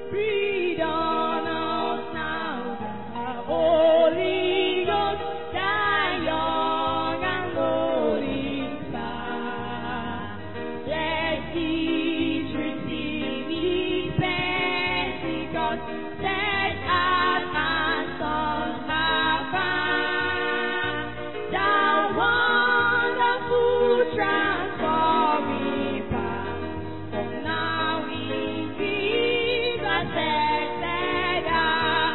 Breathe on us now, the Holy Ghost, thy young and morning star. Let each receive his Pentecost, set us and sons afar. Thou wonderful transforming power, from now in Jesus blessed hour.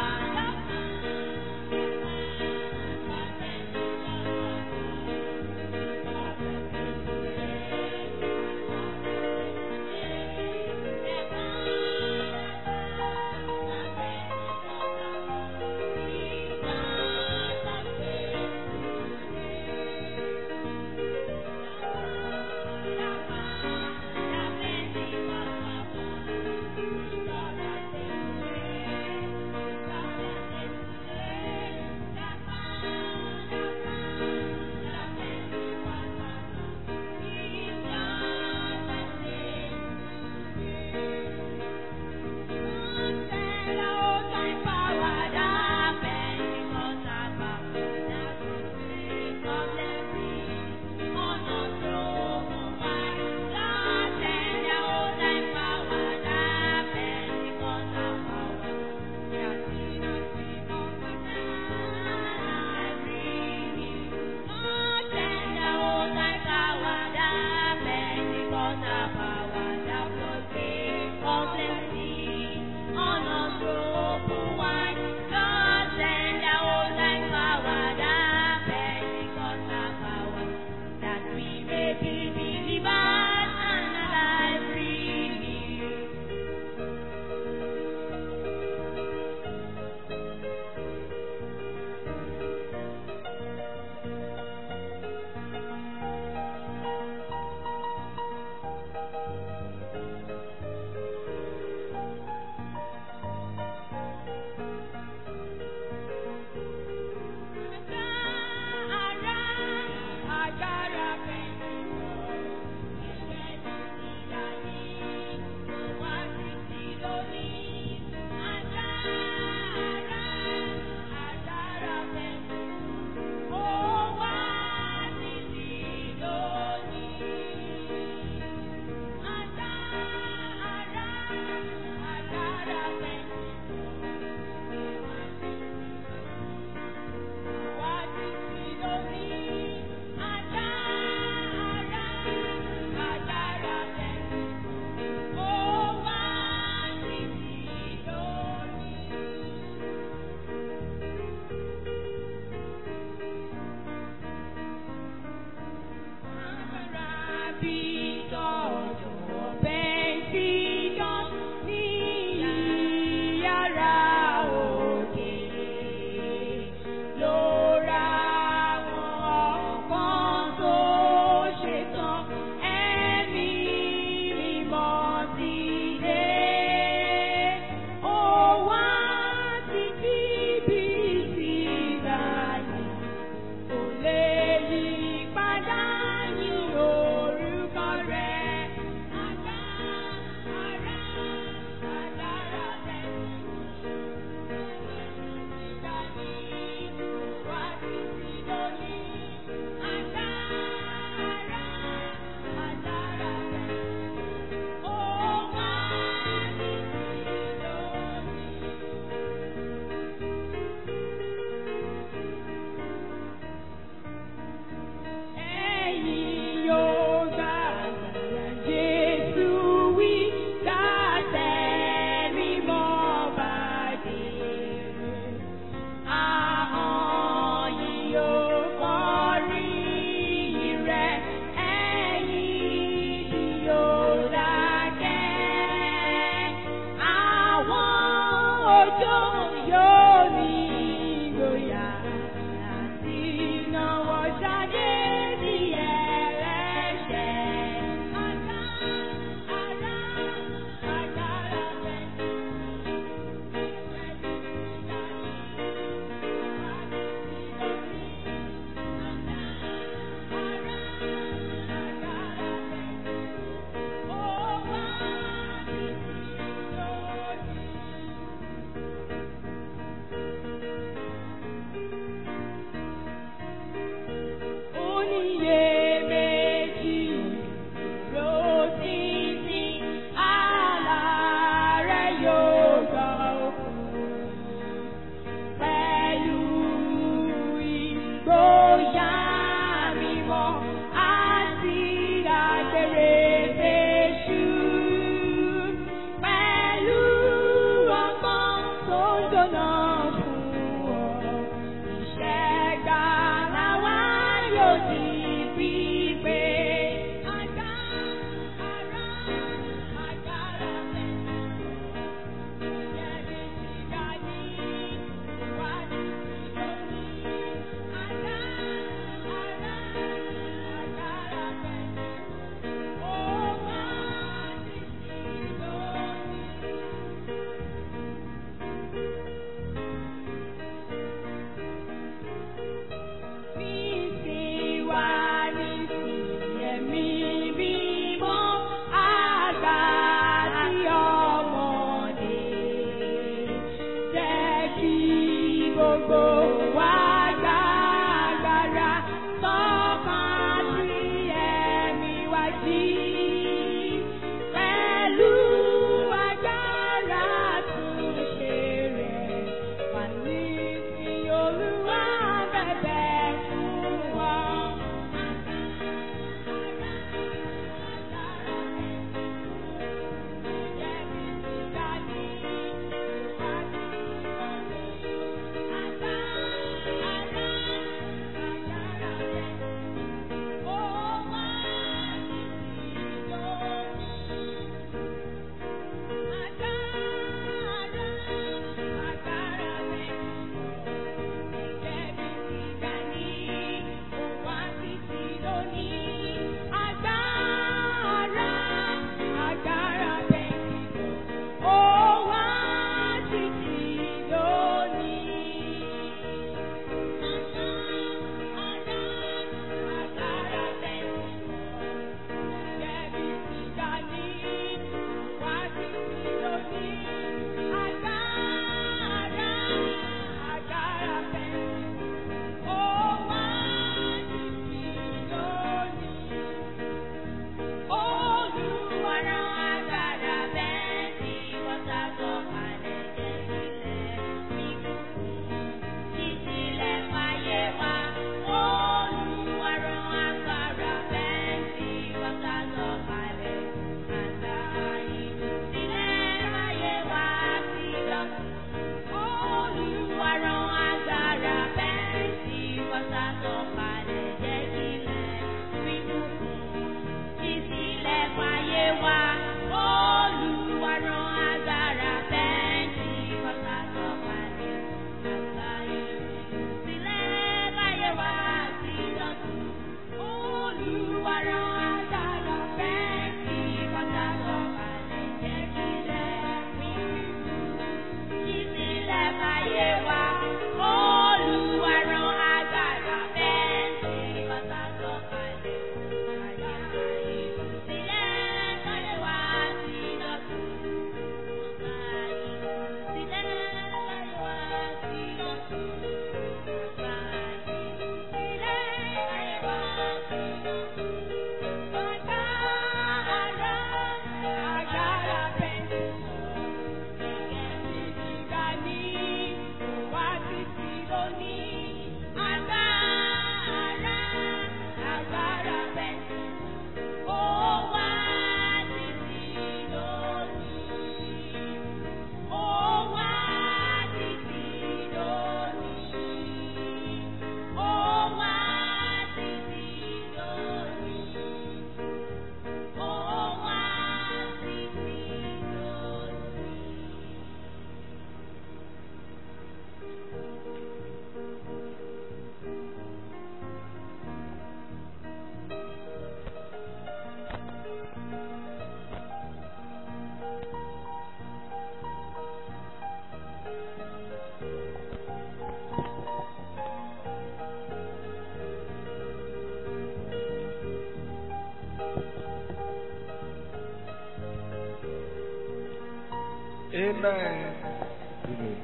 Amen. Amen.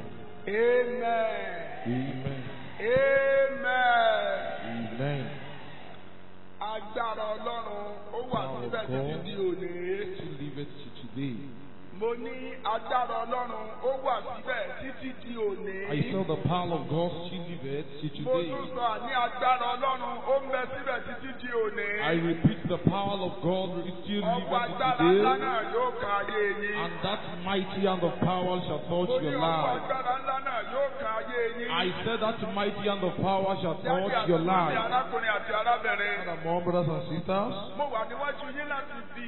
Amen. Amen. Amen. Amen. Agbára Ọlọ́run ó wà Power of síbẹ̀ títí di God òní. to live it to today. Mo ní agbára Ọlọ́run ó wà síbẹ̀ títí di òní. I saw the power of God to live it to Mo today. tún sọ àní agbára Ọlọ́run ó ń bẹ síbẹ̀ títí di òní. I repeat, the power of God will still live Ọwọ́ it agbára ńlá today. náà yóò ka ayé yín. And that mighty hand of power shall Mo touch ní your ọwọ́ life. agbára ńlá náà yóò ka ayé yín. I said that mighty hand of power shall Jáde touch your àtúntò life. arákùnrin àti arábìnrin. Father, more brothers and sisters, Mo wà níwájú yín láti fi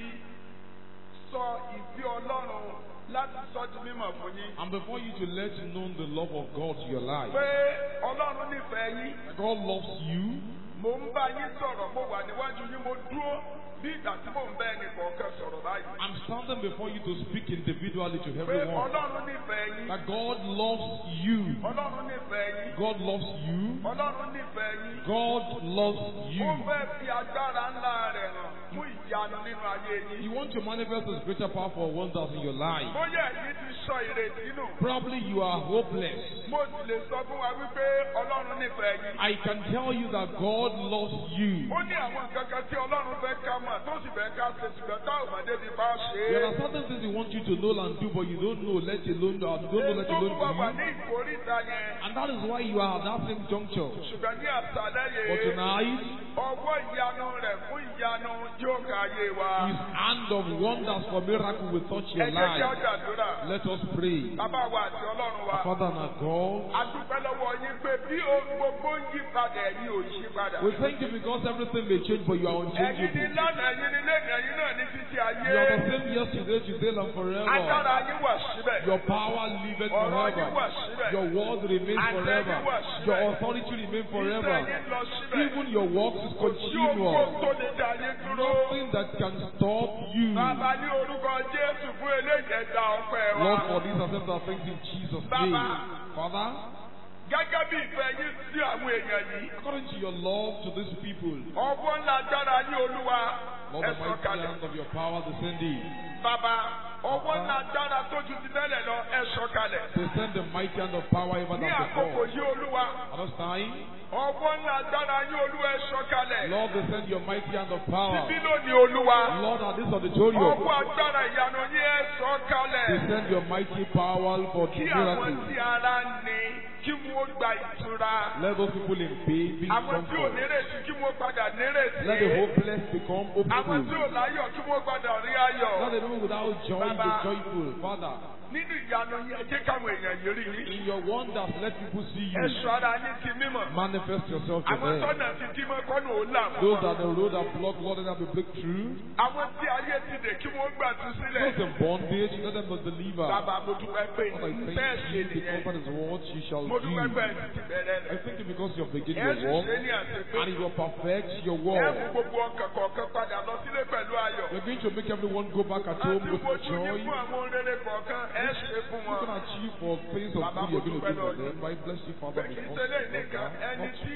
sọ ìfẹ́ Ọlọ́run láti sọ di mímọ̀ fún yín. and before you to let you know the love of God to your life, Pé Ọlọ́run nífẹ̀ẹ́ yín. God loves you. Mo ń bá yín sọ̀rọ̀, mo wà níwájú yín, mo dúró bí ìgbà tí mò ń bá ẹnì kọ̀ọ̀kan sọ̀rọ̀ báyìí. I'm standing before you to speak individually to Pé everyone. Ọlọ́run nífẹ̀ẹ́ yín. That God loves you. Ọlọ́run nífẹ̀ẹ́ yín. God loves you. Ọlọ́run nífẹ̀ẹ́ yín. God loves Ó you. fẹ́ fi agbára ńlá rẹ̀ hàn fún ìyanu nínú ayé He yín. wants to manifest His greater power for wonders in your life. Bóyá ẹ̀yin ti sọ ìrètí nù. Probably you are hopeless. Mo sì lè sọ fún wa wípé Ọlọ́run nífẹ̀ẹ́ yín. I can tell you that God loves you. Ó ní àwọn nǹkan kan tí Ọlọ́run fẹ́ ká mọ̀ tó sì fẹ́ ká ṣe ṣùgbọ́n tá ò mọ̀ débi bá ṣe é. There are certain things He wants you to know and do, but you don't know, let alone, or don't know, let Ètò alone wa wà do. ní ìkórìtà yẹn. And that is why you are at that same juncture. Ṣùgbọ́n ní àṣálẹ́ But yìí, tonight, ọwọ́ ìyanu rẹ̀ fún ìyanu yóò ká ayé wa. His hand of wonders for miracle will touch Ẹ your jẹ́ kí á life. gbàdúrà. Let us pray. Bàbá wa àti Ọlọ́run wa. Our Father and our God, A dúpẹ́ lọ́wọ́ yín pé bí ohun gbogbo ń yí padà ẹ̀yin ò yí padà. we thank you because everything may change, but you are Ẹ̀yin ní unchangeable. lánàá, ẹ̀yin ní lẹ́nu, ẹ̀yin náà ní títí You are the ayé. same yesterday, today, and forever. Agbára yín wà síbẹ̀. Your power liveth Ọ̀rọ̀ yín wà forever. síbẹ̀. Your word remains forever. Your authority remains Iṣẹ́ forever. yín lọ síbẹ̀. Even your works is Kò sí ohun continuous. tó lè dá yín dúró. Nothing that can stop you. Bàbá ní orúkọ Jésù fún eléyìí ẹ̀dá ọpẹ́ wa. Lord, for this accept our thanks in Jesus' name. Father, Gẹ́gẹ́ bí ìfẹ́ yín sí àwọn èèyàn yìí. according to your love to these people, Ọwọ́ ńlá agbára yín Olúwa. Lord, Ẹ the mighty sọ̀kalẹ̀. hand of your power descending. Bàbá, ọwọ́ ńlá agbára tó ju ti tẹ́lẹ̀ lọ ẹ sọ̀kalẹ̀. Descend the mighty hand of power even Ní as àkókò before. yìí Olúwa. At this time, Ọwọ́ ńlá agbára yín Olúwa ẹ sọ̀kalẹ̀. Lord, descend your mighty hand of power. Síbí lónìí Olúwa. Lord, at this auditorium, Ọwọ́ agbára ìyanu yín ẹ sọ̀kalẹ̀. descend your mighty power for the Kí àwọn miracle. tí ara ń ní kí wọ́n gba ìtura. Let those people in pain be Àwọn tí ò comforted. nírètí kí wọ́n padà Let the nírètí. hopeless become Àwọn tí hopeful. ò láyọ̀ kí wọ́n padà rí ayọ̀. Let the people without joy be Baba. joyful. Father, Nínú ìyanu yín ẹ jẹ́ káwọn èèyàn yìí rí yín. in your wonders, let people see Ẹ you. sọ ara yín ti mímọ̀. Manifest yourself to Àwọn them. tọ́nà ti dí mọ́ kọ́nù ó là fún Those wọn. that the road are blocked, Lord, let them be breakthrough. Àwọn tí ayé ti dè kí wọ́n gbà tú sílẹ̀. Those in bondage, let them be delivered. Bàbá mo dúpẹ́ pé Lord, I bẹ́ẹ̀ thank ṣe you nìyẹn. because that is what you shall Mo dúpẹ́ pé do. ẹ ti bẹ̀rẹ̀ I rẹ̀. thank you because you have begun Ẹ your sì work ṣe ní àṣepé. and you will perfect your Ẹ work. mú gbogbo ọkàn kọ̀ọ̀kan padà lọ sílé pẹ̀lú ayọ̀. You're going to make everyone go back at home Àti with wojú yín joy. fún àwọn rere kọ̀ọ̀kan ẹ ṣe fún You can wọn. achieve for things of good you're going to do for them. I bless you, Father, Pé kí because tẹ́lẹ̀ of nìkan that. ẹni tí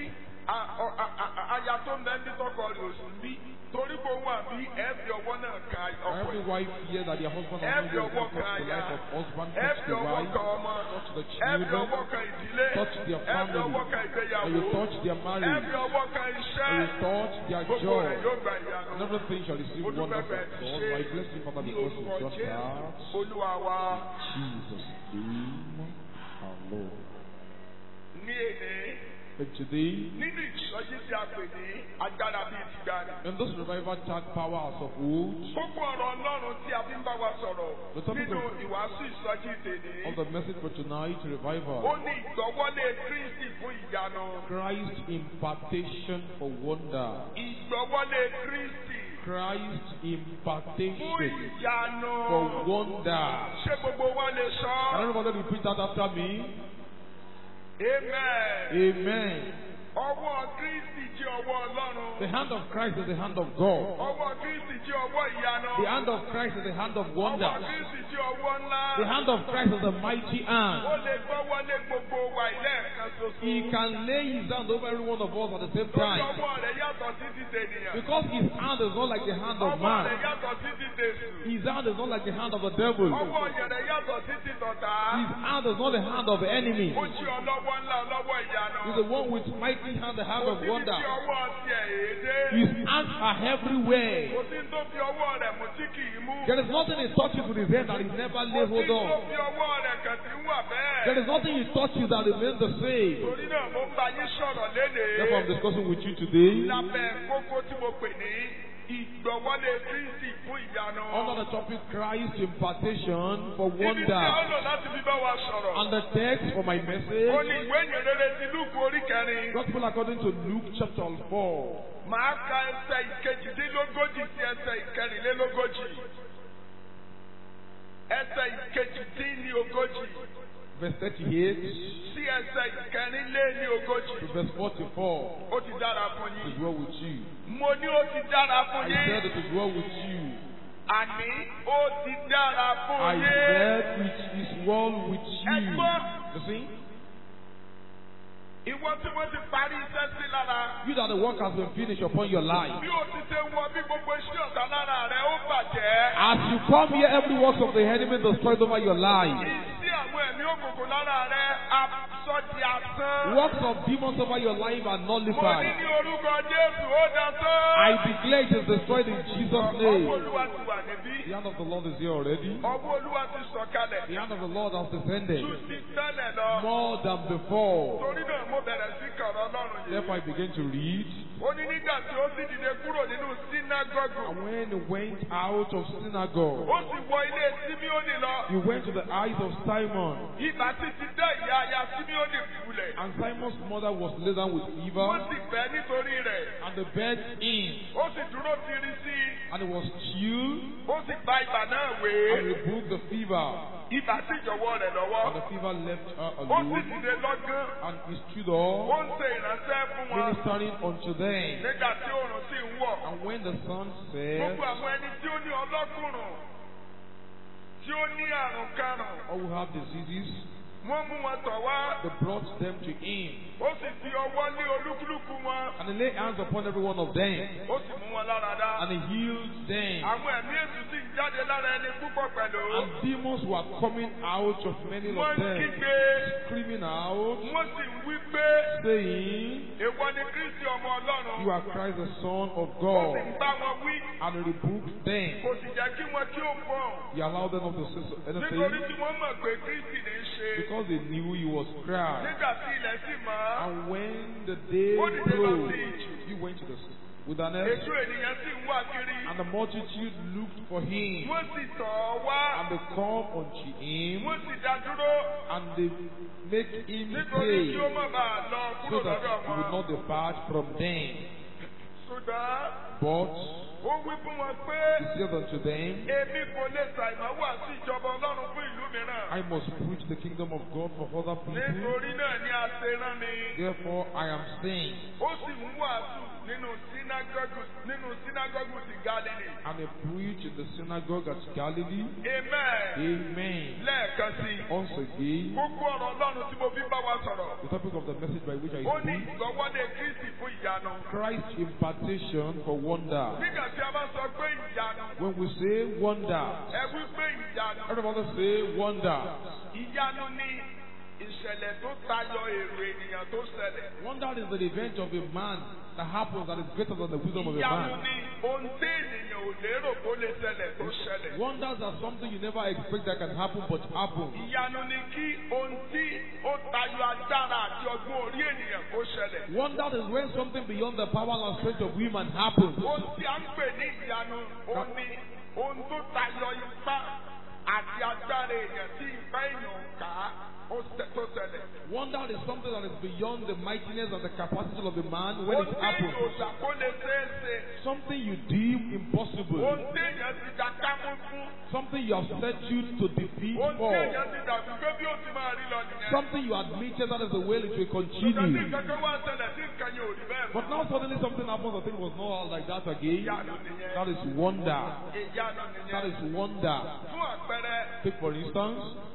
aya tó ń bẹ ní tọkọ rẹ̀ ò sí bí torí pé òun àbí ẹ fi ọwọ́ náà ka ọkọ Every ẹ̀. wife here that their husband Ẹ has fi not ọwọ́ touch kan the aya. life of husband, Ẹ touch fi the ọwọ́ wife, kan ọmọ. touch the Ẹ fi children, ọwọ́ kan ìdílé. touch their Ẹ fi family, ọwọ́ kan and you ìgbéyàwó. touch their Ẹ marriage, fi ọwọ́ kan iṣẹ́. and you touch their Gbogbo joy, rẹ̀ yóò gba ìyanu. and everything shall receive Mo dúpẹ́ wonders of bẹ́ẹ̀ ti God. ṣe I bless you, Father, ní because you've orúkọ done that. Jésù Olúwa wa. Jesus' name, our Lord. Ní èdè And today, nínú ìsọjí tí a pè ní agbára bíi ti gbani. in this revival tag power as of old, Gbogbo ọ̀rọ̀ Ọlọ́run tí a fi ń bá wa sọ̀rọ̀ nínú ìwàásù ìsọjí tèmi. of the message for tonight, Ó revival, ní ìgbọ́wọ́lé Kristi fún ìyanu. Christ impartation for wonder. Ìgbọ́wọ́lé Kristi Christ fún impartation ìyanu. for wonder. Ṣé gbogbo wa lè Can sọ? everybody repeat that after me? Amen. Amen. Ọwọ́ Kristi jẹ́ ọwọ́ Ọlọ́run. The hand of Christ is the hand of God. Ọwọ́ Kristi jẹ́ ọwọ́ ìyanu. The hand of Christ is the hand of wonder. Ọwọ́ Kristi jẹ́ ọwọ́ ńlá. The hand of Christ is the mighty Ó hand. lè gbọ́wọ́lé gbogbo wa ilé ẹ̀kan ṣoṣo. He can lay his hand over every one of us at the same Torí time. ọwọ́ rẹ̀ yàtọ̀ sí ti tènìyàn. Because his hand is not like the hand of Ọwọ́ rẹ̀ man. yàtọ̀ sí ti tèṣù. His hand is not like the hand of the devil. Ọwọ́ rẹ̀ yàtọ̀ sí ti tọ̀tá. His hand is not the hand of the enemy. Ó jí ọlọ́wọ́ ńlá ọlọ́wọ́ ìyanu. He's the one with mighty hand, the hand Kò of sí ní wonder. tí ọwọ́ tiẹ̀ èdè. His hands are everywhere. Kò sí tó fi ọwọ́ rẹ̀ mú tí kì í mú. There is nothing he touches with his hand that he never lay Kò sí hold tó on. fi ọwọ́ rẹ̀ kàn sí wà bẹ́ẹ̀. There is nothing he touches that remains the same. Torí náà mo bá yín sọ̀rọ̀ lénìí. Therefore, I'm discussing with you today Lábẹ́ kókó tí mo pè ní ìgbọ̀wọ́lé Kristi fún ìyanu. under the topic Christ impartation for Ibi tí a wonder. ó lò láti fi bá wa sọ̀rọ̀. And the text for my Ó message, ní ìwé ìyìnrere ti Lúùkù orí kẹrin. Gospel according to Luke chapter 4. Màá ka ẹsẹ̀ ìkejìdínlógójì sí ẹsẹ̀ ìkẹrìnlélógójì. Ẹsẹ̀ ìkejìdínlógójì Verse 38 sí ẹsẹ̀ ìkẹrìnlélógójì. to verse 44. Ó ti dára fún It is yín. well with you. Mo ní ó ti dára fún I yín. said it is well with you. Àní ó ti dára fún I yín. said it is well with you. Ẹgbọ́n. You see? Ìwọ tí wọ́n ti parí iṣẹ́ sí lára. You that the work has been finished upon your life. Bí o ti ṣe wọ bí gbogbo iṣẹ́ ọ̀tá lára rẹ̀ ó bàjẹ́. As you come here, every work of the enemy destroyed over your life. Iṣẹ́ àwọn ẹ̀mí òkùnkùn lára rẹ̀ aṣọ di asán. Works of demons over your life are Mo ní nullified. ní orúkọ Jésù ó dasán. I declare it is destroyed in Jesus' Ọwọ́ name. Olúwa ti wà níbí. The hand of the Lord is here already. Ọwọ́ Olúwa ti sọ̀kalẹ̀. The hand of the Lord has descended Jù ti tẹ́lẹ̀ lọ. more than before. Torí náà mo bẹ̀rẹ̀ sí kọ̀rọ̀ Ọlọ́run yìí. Therefore, I began to read. Ó ní nígbà tí ó sì dìde kúrò nínú sínágọ́gù. And when he went out of synagogue, Ó sì wọ ilé Símíónì lọ. he went to the eyes of Simon. Ibà sì ti dá ìyá aya Símíónì kulẹ̀. And Simon's mother was laden with Wọ́n fever, sì bẹ́ nítorí rẹ̀. and the bed in, Ó sì dúró tiri sí i. and it was chilled, Ó sì gba ibà náà and wé. rebuked the fever. Ibà sì jọ̀wọ́ rẹ̀ And lọ́wọ́. the fever left her Ó sì alone, dìde lọ́gán. and he stood Ó up, ń ṣe ìránṣẹ́ fún wọn. ministering unto them. Nígbà tí oòrùn sì ń wọ̀. And when the sun set, Gbogbo àwọn ẹni tí ó ní ọlọ́kùnrùn. Tí ó ní àrùn karùn. all who have diseases, Wọ́n mú wọn tọ̀ wá. they brought them to him. Ó sì fi ọwọ́ lé olúkúlùkù wọn. And he laid hands upon every one of them, Ó sì mú wọn lára dá. and he healed them. Àwọn ẹ̀mí èṣù sì ń jáde lára ẹni púpọ̀ pẹ̀lú. And demons were coming out of many Wọ́n of them, kígbe. screaming out, Wọ́n sì ń wí pé saying, èwo ni Kristi ọmọ Ọlọ́run. You are Christ the Son of Ó sì God. ń bá wọn wí. And he rebuked them. Kò sì jẹ́ kí wọ́n kí ó fọ̀. He allowed them not to say Nítorí anything, tí wọ́n mọ̀ pé Kristi ní í ṣe. because they knew he was Christ. Nígbà tí ilẹ̀ sì mọ́. And when the day Ó dìde lọ broke, sí ìjì. he went to the wilderness, Èso ènìyàn sì ń wá kiri. and the multitude looked for him, Wọ́n sì tọ̀ ọ́ wá. and they come unto him, Wọ́n sì dá dúró. and they make him Nítorí pay, tí ó má bàa lọ so kúrò that lọ́dọ̀ he would wọn. not depart from them. Ṣùgbọ́n But ó wí fún wọn pé he said unto them, èmi kò lè ṣàìmọ̀ wá sí ìjọba Ọlọ́run fún ìlú mìíràn. I must preach the kingdom of God for other people. Nítorí náà ni a ṣe rán mi. Therefore I am saying, Ó sì ń wàásù nínú sínágọ́gù ti Gálílì. and he preached in the synagogue at Galilee. Amen. Amen. Lẹ́ẹ̀kan sí i. Once again, Gbogbo ọ̀rọ̀ Ọlọ́run tí mo fi bá wa sọ̀rọ̀. the topic of the message by which I Ó ní speak, ìgbọ́wọ́lé Kristi fún ìyanu. Christ impartation for wonder. Nígbà tí a bá sọ pé ìyanu, When we say wonder, ẹ wí pé ìyanu. everybody say wonder. Ìyanu ni ìṣẹ̀lẹ̀ tó tayọ èrò ènìyàn tó ṣẹlẹ̀. Wonder is the event of a man that happens that is greater than the wisdom of a Ìyanu man. ni ohun tí ènìyàn ò lérò kó lè ṣẹlẹ̀ tó ṣẹlẹ̀. Wonders are something you never expect that can happen but happen. Ìyanu ni kí ohun tí ó tayọ agbára àti ọgbọ́n orí ènìyàn kó ṣẹlẹ̀. Wonder is when something beyond the power and strength of human happens. Ohun tí a ń pè ní ìyanu, ó ní ohun tó tayọ ipá àti agbára èèyàn tí ipá èèyàn kà á tó ṣẹlẹ̀. Wonder is something that is beyond the mightiness and the capacity of a man when Ohun it tí èèyàn ò happens. gbà kó lè ṣeé ṣe. Something you deem impossible. Ohun tí èèyàn ti dá kámú fún. Something you have settled to defeat Ohun tí for. èèyàn ti dàbí pé bí ó ti máa rí lọ nìyẹn. Something you admitted that is the way it will Ìgbà tí continue. kankan wá ṣẹlẹ̀ tí nǹkan yẹn ò rí bẹ́ẹ̀ mọ́. But now suddenly something happens that thing was not like that again. Ìyanu nìyẹn. That is wonder. Ìyanu That nìyẹn. is wonder. Fún àpẹẹrẹ, Take for instance,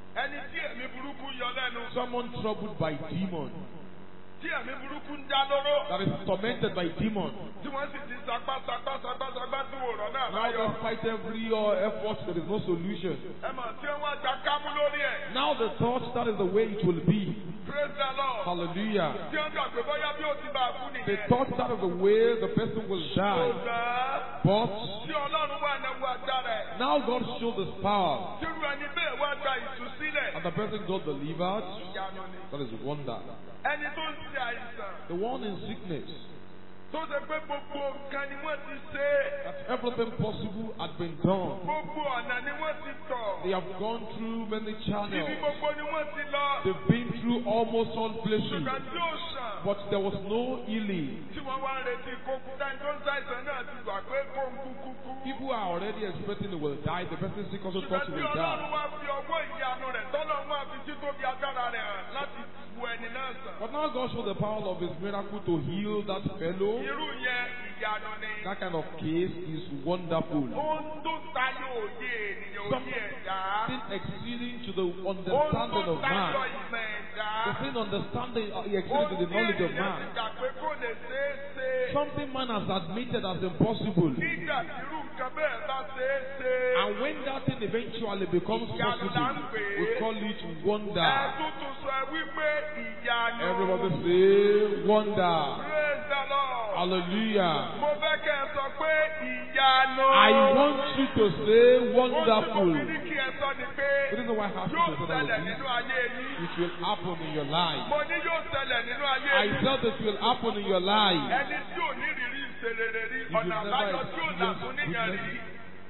Ẹni tí ẹ̀mí burúkú yọ lẹ́nu. Someone troubled by demon. Tí ẹ̀mí burúkú ń dá lóró. That is tormented by demon. Tí wọ́n sì ti sagbá tí wò rọ̀ náà Now láyọ̀. despite every effort, there is no solution. Ẹ mọ̀ tí wọ́n gba kámú lórí ẹ̀. Now the thought that is the way it will be. Praise the Lord. Hallelujah. Tí wọ́n gbà pé bóyá bí ó ti bá a kú They nìyẹn. thought that is the way the person will die. Ṣùgbọ́n But tí Ọlọ́run wà náwó agbára ẹ̀. now God showed his power. Tírú ẹni bẹ́ẹ̀ wá gba ìtúsílẹ̀. And the person got delivered. Ìyanu ni. That is wonder. Ẹni tó ń ṣe àìsàn. The one in sickness. Tó ṣe pé gbogbo nǹkan ni wọ́n ti ṣe. That everything possible had been done. Gbogbo ọ̀nà ni wọ́n ti tọ̀. They have gone through many Ibi channels. gbogbo ni wọ́n ti lọ. They've been through almost all places. Ṣùgbọ́n tí ó sàn. But there was no healing. Tí wọ́n wá ń retí kókú táyì tó ń ṣàìsàn náà ti gbà pé kó ń kú. People are already expecting they will die. The person sick also thought he Ṣùgbọ́n tí will Ọlọ́run die. wá fi ọwọ́ ìyanu rẹ̀ tọ́lọ́run wá fi títóbi agbára rẹ̀ hàn láti wo ẹni náà sàn. But now God showed the power of his miracle to heal that fellow. Irú yẹn ìyanu ni. That kind of case is wonderful. Ohun tó tayọ òye ènìyàn òye ẹ̀dá. Something exceeding to the Ohun understanding tó of tayọ man. ìmọ̀ ẹ̀dá. The thing understanding exceeding to the knowledge of man. Ohun tí ènìyàn ti gbà pé kò lè ṣeé ṣe. Something man has admitted as impossible. Nígbà tí irú nǹkan bẹ́ẹ̀ bá ṣeé ṣe. And when that thing eventually becomes possible, we call it wonder. Ẹ̀tútù sọ wípé ìyanu. Everybody say wonder. Praise the Lord. Hallelujah. Mo fẹ́ kẹ́ ẹ sọ pé ìyanu. I want you to say wonderful. Ohun tí mo fi ní kí ẹ sọ ni pé The reason why I have yóò to say ṣẹlẹ̀ that nínú ayé yín. it will happen in your life. Mo ní yóò ṣẹlẹ̀ nínú ayé I yín. felt it will happen in your life. Ẹni tí ò ní rírí ìṣerere rí you've ọ̀nà never àbáyọ tí ò là experienced fún níyàn rí. goodness.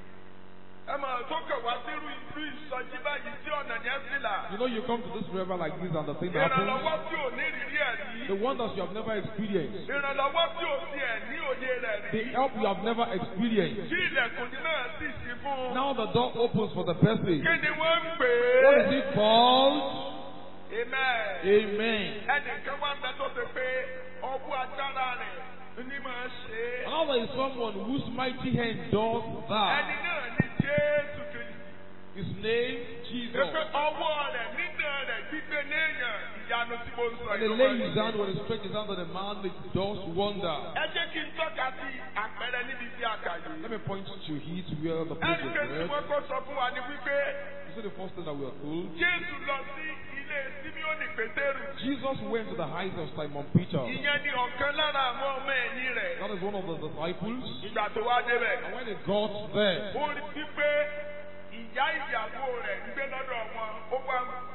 Ẹ máa tó kẹ̀ wá sírú ìlú ìsọjí báyìí tí ọ̀nà yẹn sì là. You know, you come to this river like this and the thing happens. Ìrànlọ́wọ́ tí ò ní rírí ẹ̀ rí. The wonders you have never experienced. Ìrànlọ́wọ́ tí ò tiẹ̀ ní òye rẹ̀ rí. The help you have never experienced. Tí ilẹ̀kùn náà sì ṣí fún un. Now the door opens for the person. Kí ni wọ́n ń pè What é? is it called? Amen. Amen. Ẹnìkan wá bẹ tó ṣe pé ọwọ́ agbára rẹ̀ ní máa ṣe é. And now there is someone whose mighty hand does Ẹni that. náà ni Jésù Kristi. His name, Jesus. Pé ọwọ́ rẹ̀ nínú rẹ̀ gbígbé léèyàn ìyanu tí mo ń sọ And he lays his hand when he stretches out on the man, it does wonder. Ẹ jẹ́ kí n tọ́ka sí àpẹẹrẹ níbi tí a kà yìí. Let me point to it where the place is Ẹnìkan tí read. wọ́n kọ́ sọ fún wa ni wípé You see the first thing that we are told. Jésù lọ sí ilé Símíọ́nì Pétérù. Jesus went to the house of Simon Peter. Ìyẹn ni ọ̀kan lára àwọn ọmọ ẹ̀yìn rẹ̀. That is one of the disciples. Ìgbà tó wá débẹ̀. And when he got there, Ó rí wípé ìyá ìyàwó rẹ̀ ń gbé lọ́dọ̀ wọn. Ó wá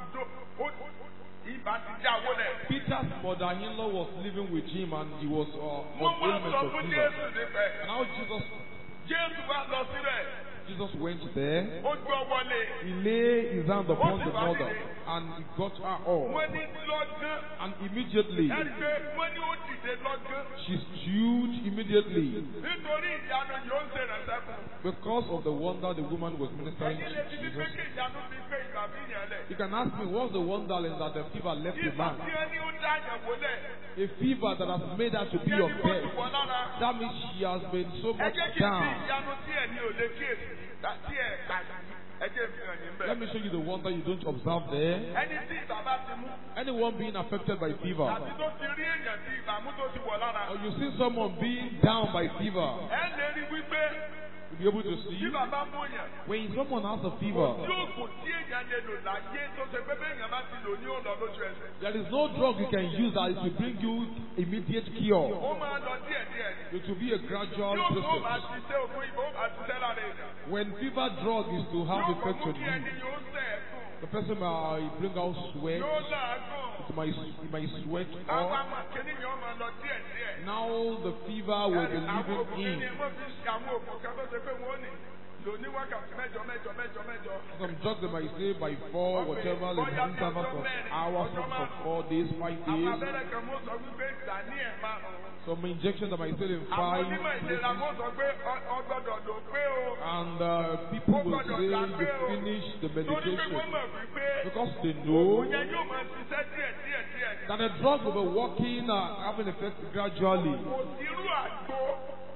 ibà ti já wọlẹ̀. Peter's mother-in-law was living with him and he was Wọ́n on wá ailment sọ of fún fever. Jésù níbẹ̀. And now Jésù wá lọ síbẹ̀. Jesus went there. Ó gbọ́ wọlé. He laid his hand upon the mother and he got her up. Wọ́n ní lọ́gán. And immediately Ẹni pé wọ́n ní ó dìde lọ́gán. she stood immediately. Nítorí ìyanu yóò ń ṣèrànṣẹ́ fún. Because of the wonder the woman was ministering Ẹni to lè fi ní pé Jesus. kí ìyanu fi pé ìgbà bí yẹn lẹ̀. You can ask me, what's the wonder in that the fever left the Ìgbà man? tí ẹni ó dá yẹn wọlé. A fever that has made her to be Kí on ẹni kò bed. tù wọ́n lára. That means she has been so Ẹ much jẹ́ kí n fi down. ìyanu tí ẹ̀ ní òde kíyèsí. Tí ẹ̀ kà yìí. Ẹ jẹ́ fi hàn yín bẹ̀. Let me show you the wonder you don't observe there. Ẹni tí ìbàbá ti mú. Anyone being affected by fever, Àti tó ti rí èèyàn tí ìbàmú tó ti wọ̀ lára. or you see someone being down by fever, Ẹ lè rí wípé you'll be able to tí see bàbá mú yàn. when someone has a fever, Yóò kò tí èèyàn lè lò láyé tó ṣe pé bẹ́ẹ̀ yàn bá ti lò ní ọ̀nà lójú ẹsẹ̀. there is no drug you can use that will bring you immediate cure. Ó máa lọ díẹ̀díẹ̀ ni. It will be a gradual Yóò tó máa process. ṣiṣẹ́ ògùn ìbò máa ṣiṣẹ́ lára èèyàn. When fever drug is to have Yóò kọ́ effect mú on kí ẹni you, yóò sẹ̀ ẹ̀kùn. the person might bring out sweat, Yóò làágùn. it might sweat Àwọn up. àmàkéní yóò máa lọ díẹ̀díẹ̀. Now the fever will be Àwọn òkú living ni in. wọ́n fi ṣe àwọn òkú kan tó ṣe pé wọ́n ní lò ní wákàtí mẹ́jọ. Some drugs they might say by 4, whatever, the interval of hours, of 4 days, 5 Àwọn days. abẹ́rẹ́ kan mọ́ sọ wípé ìgbà ní ẹ̀ márùn-ún. Some injections that might say in Àwọn 5 onímọ̀ ìlera places. mọ́ sọ pé ọgbọ́dọ̀ lò pé o. And people will say you finish the Torí pé medication wọ́n mọ̀ wípé because they know òun yẹn yóò máa ṣiṣẹ́ díẹ̀. that the drug will be working, having effect gradually. Kò sírú àgbo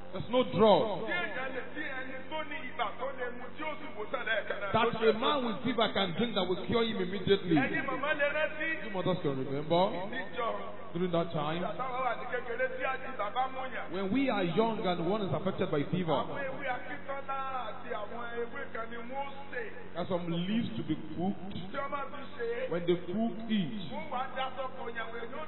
There's no drug. Tí èèyàn lè tí ẹni tó ní ibà tó lè mu tí ó sì wò sẹ́lẹ̀ ẹ̀kan náà. That a man with fever can drink that will cure him immediately. Ẹni màmá lè rántí. You mothers can remember Níjọ. during that time Táwọn wà ní kékeré tí àti bàbá mú yàn. when we are young and one is affected by fever. Àwọn ewé akíntọ́lá àti àwọn ewé kan ni wọ́n sè. There are some leaves to be cooked. Tí wọ́n bá fi ṣe é. When they cook it, Wọ́n wá dá sọ́kọ̀ yàwó yóò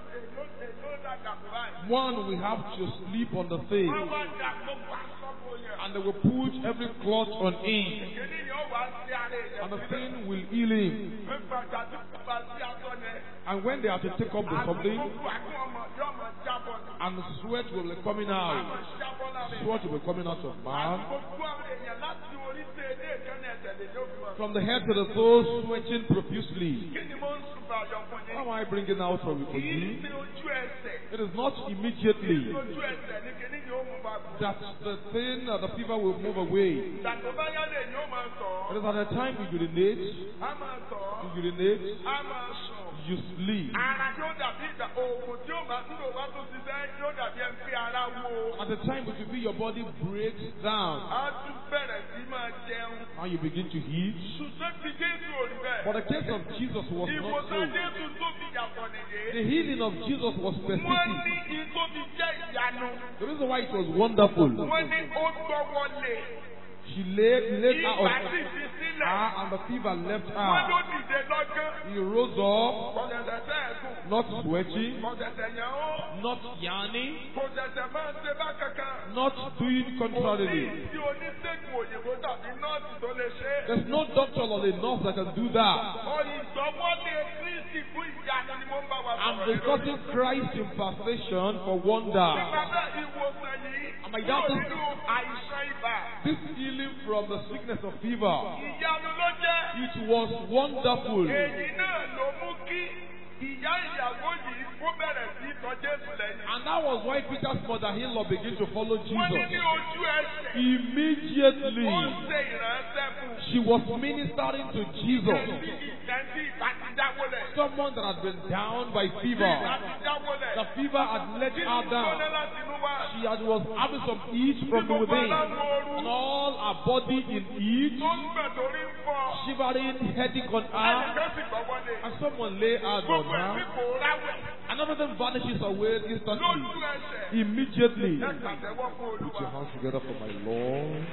dàgbà báyìí. one will have to sleep on the thing, Wọ́n wá dà gbogbo àsọ́kọ̀ yẹn. and they will put every cloth on him, Kìíní yóò wá sí ara èèyàn. and the thing will heal him. Nígbà tí bàbá sí aṣọ yẹn. And when they have to take up the something, Àgbogbo àti ọmọ yóò máa jábọ̀ ní. and the sweat will be coming out, Àmọ̀ jábọ̀ lára sweat will be coming out of mouth, Gbogbo àwọn èèyàn láti orí ṣe ilé ìkànnì ẹ̀sẹ̀ lè yóò fi wọn. from the head to the toes, sweating profusely. Kí ni mo ń sùn bá àjọ fún yín? How am I bringing out for Kì í you? ṣe ojú ẹsẹ̀. It is not immediately Ojú ẹsẹ̀ ni kìíní yóò mú bá bù. that the thing, the fever will move away. Ìgbà tó bá yá lè yóò máa sọ̀ It ọ́. is at the time you urinate, Á máa sọ̀ ọ́. you urinate, Á máa sùn. you sleep. Ara tí ó dàbí ìgbà oògùn tí ó bá nílò bá tún ṣiṣẹ́ yóò dàbí ẹni pé ara wo. At the time you feel your body breaks down, Á tún bẹ̀rẹ̀ sí máa jẹun. and you begin to eat. Ṣùgbọ́n ti Jésù ò rí bẹ́ẹ̀. But the case of Jesus was not Ìwòsàn so. Jésù tó fi yàtọ̀ nìyé. The healing of Jesus was Wọ́n specific. ní ìtò fi jẹ́ ìyanu. The reason why it was wonderful, Wọ́n ní ó gbọ́wọ́lé. she laid her Ìgbà on sì fi sílẹ̀. her, and the fever left Wọ́n ló her. dìde lọ́gán. He rose up, Kò ṣẹ̀ṣẹ̀ sẹ́ẹ̀kùn. not sweating, Kò ṣẹ̀ṣẹ̀ yàn ó. not yarning, Kò ṣẹ̀ṣẹ̀ máa ń ṣe bá kankan. not doing Kò ní contrarily. tí oníṣègùn òyìnbó tàbí nọ́ọ̀sì tó lè ṣe é. There's no doctor or a nurse that can do that. Ìgbọ́wọ́lé Kristi fún ìyanu ni mo ń bá wa I'm sọ̀rọ̀ lórí. discussing Christ's impartation for wonder. Nípa bẹ́ẹ̀ ìwòsàn yìí Am I yóò doubting? nínú àìsàn ibà. This healing from the sickness of fever, Ìyanu ló jẹ́. it was wonderful. Èyí náà ló mú kí ìyá ìyàwó yìí kó bẹ̀rẹ̀ sí í tọ́ Jésù lẹ́yìn. And that was why Peter's mother-in-law began to follow Wọ́n ní ní Jesus. ojú ẹsẹ̀. Immediately, Ó ń ṣe ìránṣẹ́ fún un. she was ministering to Jesus. Ìtẹ́ntì ìbátidáwọlẹ̀. Someone that had been down by fever. Ìbátidáwọlẹ̀. The fever had let her Gbóná down. láti inú wá. She was having some heat from within. And all her body in heat, Tó ń gbẹ̀ torí ń fọ́. shivering, headache on her. Ẹnìkan sì gbọ́wọ́lé. And someone lay hands on Gbogbo ẹ̀mí her. kò ráwẹ̀. And everything vanishes away instantly. Lójú ẹsẹ̀. Immediately. Ẹ pàtẹ́wọ́ fún Put your Olúwa. hands together for my Lord.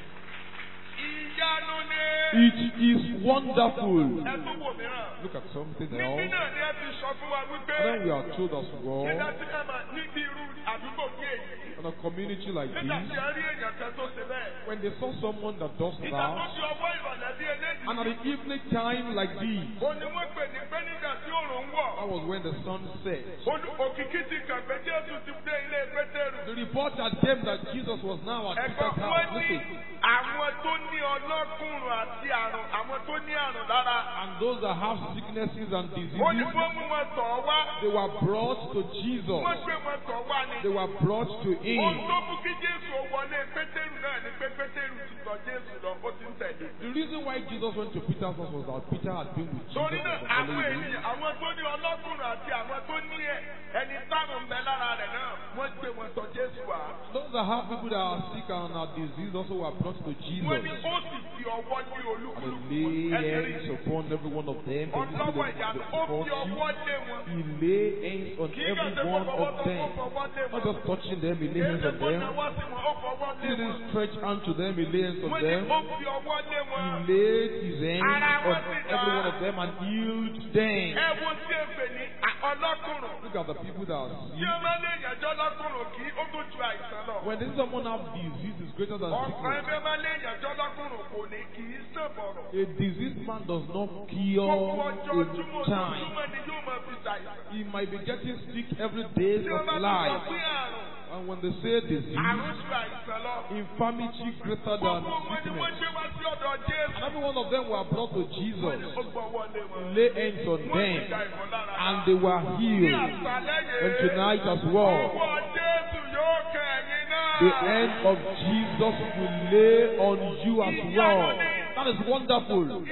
Ìyanu ni. It is wonderful. Ẹ tún wò mìíràn. Look at something Níbí else. náà ni ẹ fi sọ fún wa wípé. And then we are told as well, Nígbà tí ẹ máa níbi irú àdúgbò bí èyí. in a community like Nígbà tí this, ẹ rí èèyàn kan tó ṣe bẹ́ẹ̀. when they saw someone that does Ìgbà tó that, di ọwọ́ ìrọ̀lẹ́ bí eléyìí. and at the evening time like this, Ó ní wọ́n pè ní pé nígbà tí òòrùn ń wọ̀. that was when the sun set. Òkìkí ti kàn pé Jésù ti dé ilé Pétérù. The report had came that Jesus was now at Ẹ̀gbọ́n Peter's wọ́n house. ní Listen, àwọn tó ní ọlọ́kùnrùn àti àrùn, àwọn tó ní àrùn lára. and those that have sicknesses and Ó ní diseases, wọ́n mú wọn tọ̀ ọ́ wá. they were brought to Jesus. Wọ́n gbé wọn tọ̀ wá ni. They were brought to Ohun him. tó mú kí Jésù wọlé Pétérù náà ni pé Pétérù ti tọ̀ Jésù lọ, ó ti ń tẹ̀lé. The reason why Jesus went to Peter's house was that Peter had been with Jesus Torí and náà was àwọn following him. ènìyàn, àwọn tó ní ọlọ́kùnrin àti àwọn tó ní ẹni táwọn ń bẹ lára rẹ̀ náà, wọ́n gbé wọn tọ̀ Jésù wá. Those that have people that are sick and are diseased also were brought to Jesus. Wọ́n ní ó sì fi ọwọ́ ní And olúkúlùkù he wọn. lay Ẹni hands rí upon every one of them. And he ọlọ́wọ́ said ìyanu, that ó the fi ọwọ́ lé wọn. He lay hands on Kì í kàn every ṣe one fọwọ́ of tó them. fọwọ́ lé Not wọn. just touching them, he Kì lay í hands ṣe on kó them. náwó sí wọn, ó fọwọ́ He lé didn't wọn. stretch hand to them, he lay hands on Wọ́n ní them. ó fi ọwọ́ lé wọn. He laid his hands on every one of them and healed them. Ẹ wo tí ẹ pè ní ọlọ́kùnrin. Look at the people that are Tí sick. ó bá lè yànjọ́ lọ́kùnrin kì í ó tó ju àìsàn lọ. When this someone have disease is greater than Ọ̀pọ̀ sickness. ẹgbẹ́ bá lè yànjọ́ lọ́kùnrin kò ní kì í sèbọ̀rọ̀. A diseased man does not Gbogbo cure ọjọ́ in ojúmọ́ time. ojúmọ́ ni yóò máa fi ṣàìsàn. He might be getting sick every day Tí ó of bá ti sọ life. pé àrùn, And when they say disease, àrùn ju àìsàn lọ. infirmity greater than Gbogbo wọn ni wọ́n sickness. gbé wá sí ọ̀dọ̀ Jésù. And every one of them were brought to Wọ́n ní Jesus. ó gbọ́wọ́ lé wọn. Lay hands on Wọ́n them. ti gba ìmọ̀lára. And they were Ní healed. àṣálẹ́ yìí, And tonight as well, ọwọ́ Jésù yóò kẹ́ ẹ̀yin náà. the hand of Jesus will lay on you as well. That is wonderful. Ìyanu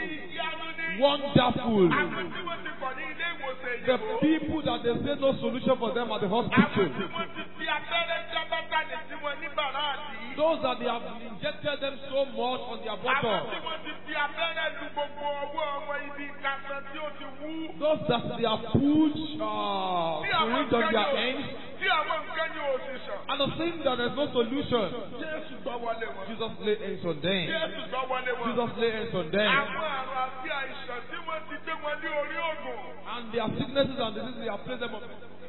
ni. Wonderful. Àwọn tí wọ́n ti pọ̀ ní ilé ìwòsàn The ìyẹ̀wò. people that they say no solution for them at the Àwọn hospital. tí wọ́n ti fi abẹ́rẹ́ jábátá dání sí wọn ní bàràdì. Those that they have injected them so much on their Àwọn bottom. tí wọ́n ti fi abẹ́rẹ́ lu gbogbo ọwọ́ wọn ibi ìkàsán tí ó ti wú. Those that they have put syringe on their hands. Tí àwọn nǹkan yóò sì sàn. And the thing that there's no solution. Jésù gbọ́ wọlé wọn. Jesus lay hands on them. Jésù gbọ́ wọlé wọn. Jesus lay hands on them. Àwọn àrùn àti àìsàn tí wọ́n ti gbé wọn ní orí ògùn. And their sicknesses and diseases, they have placed them on.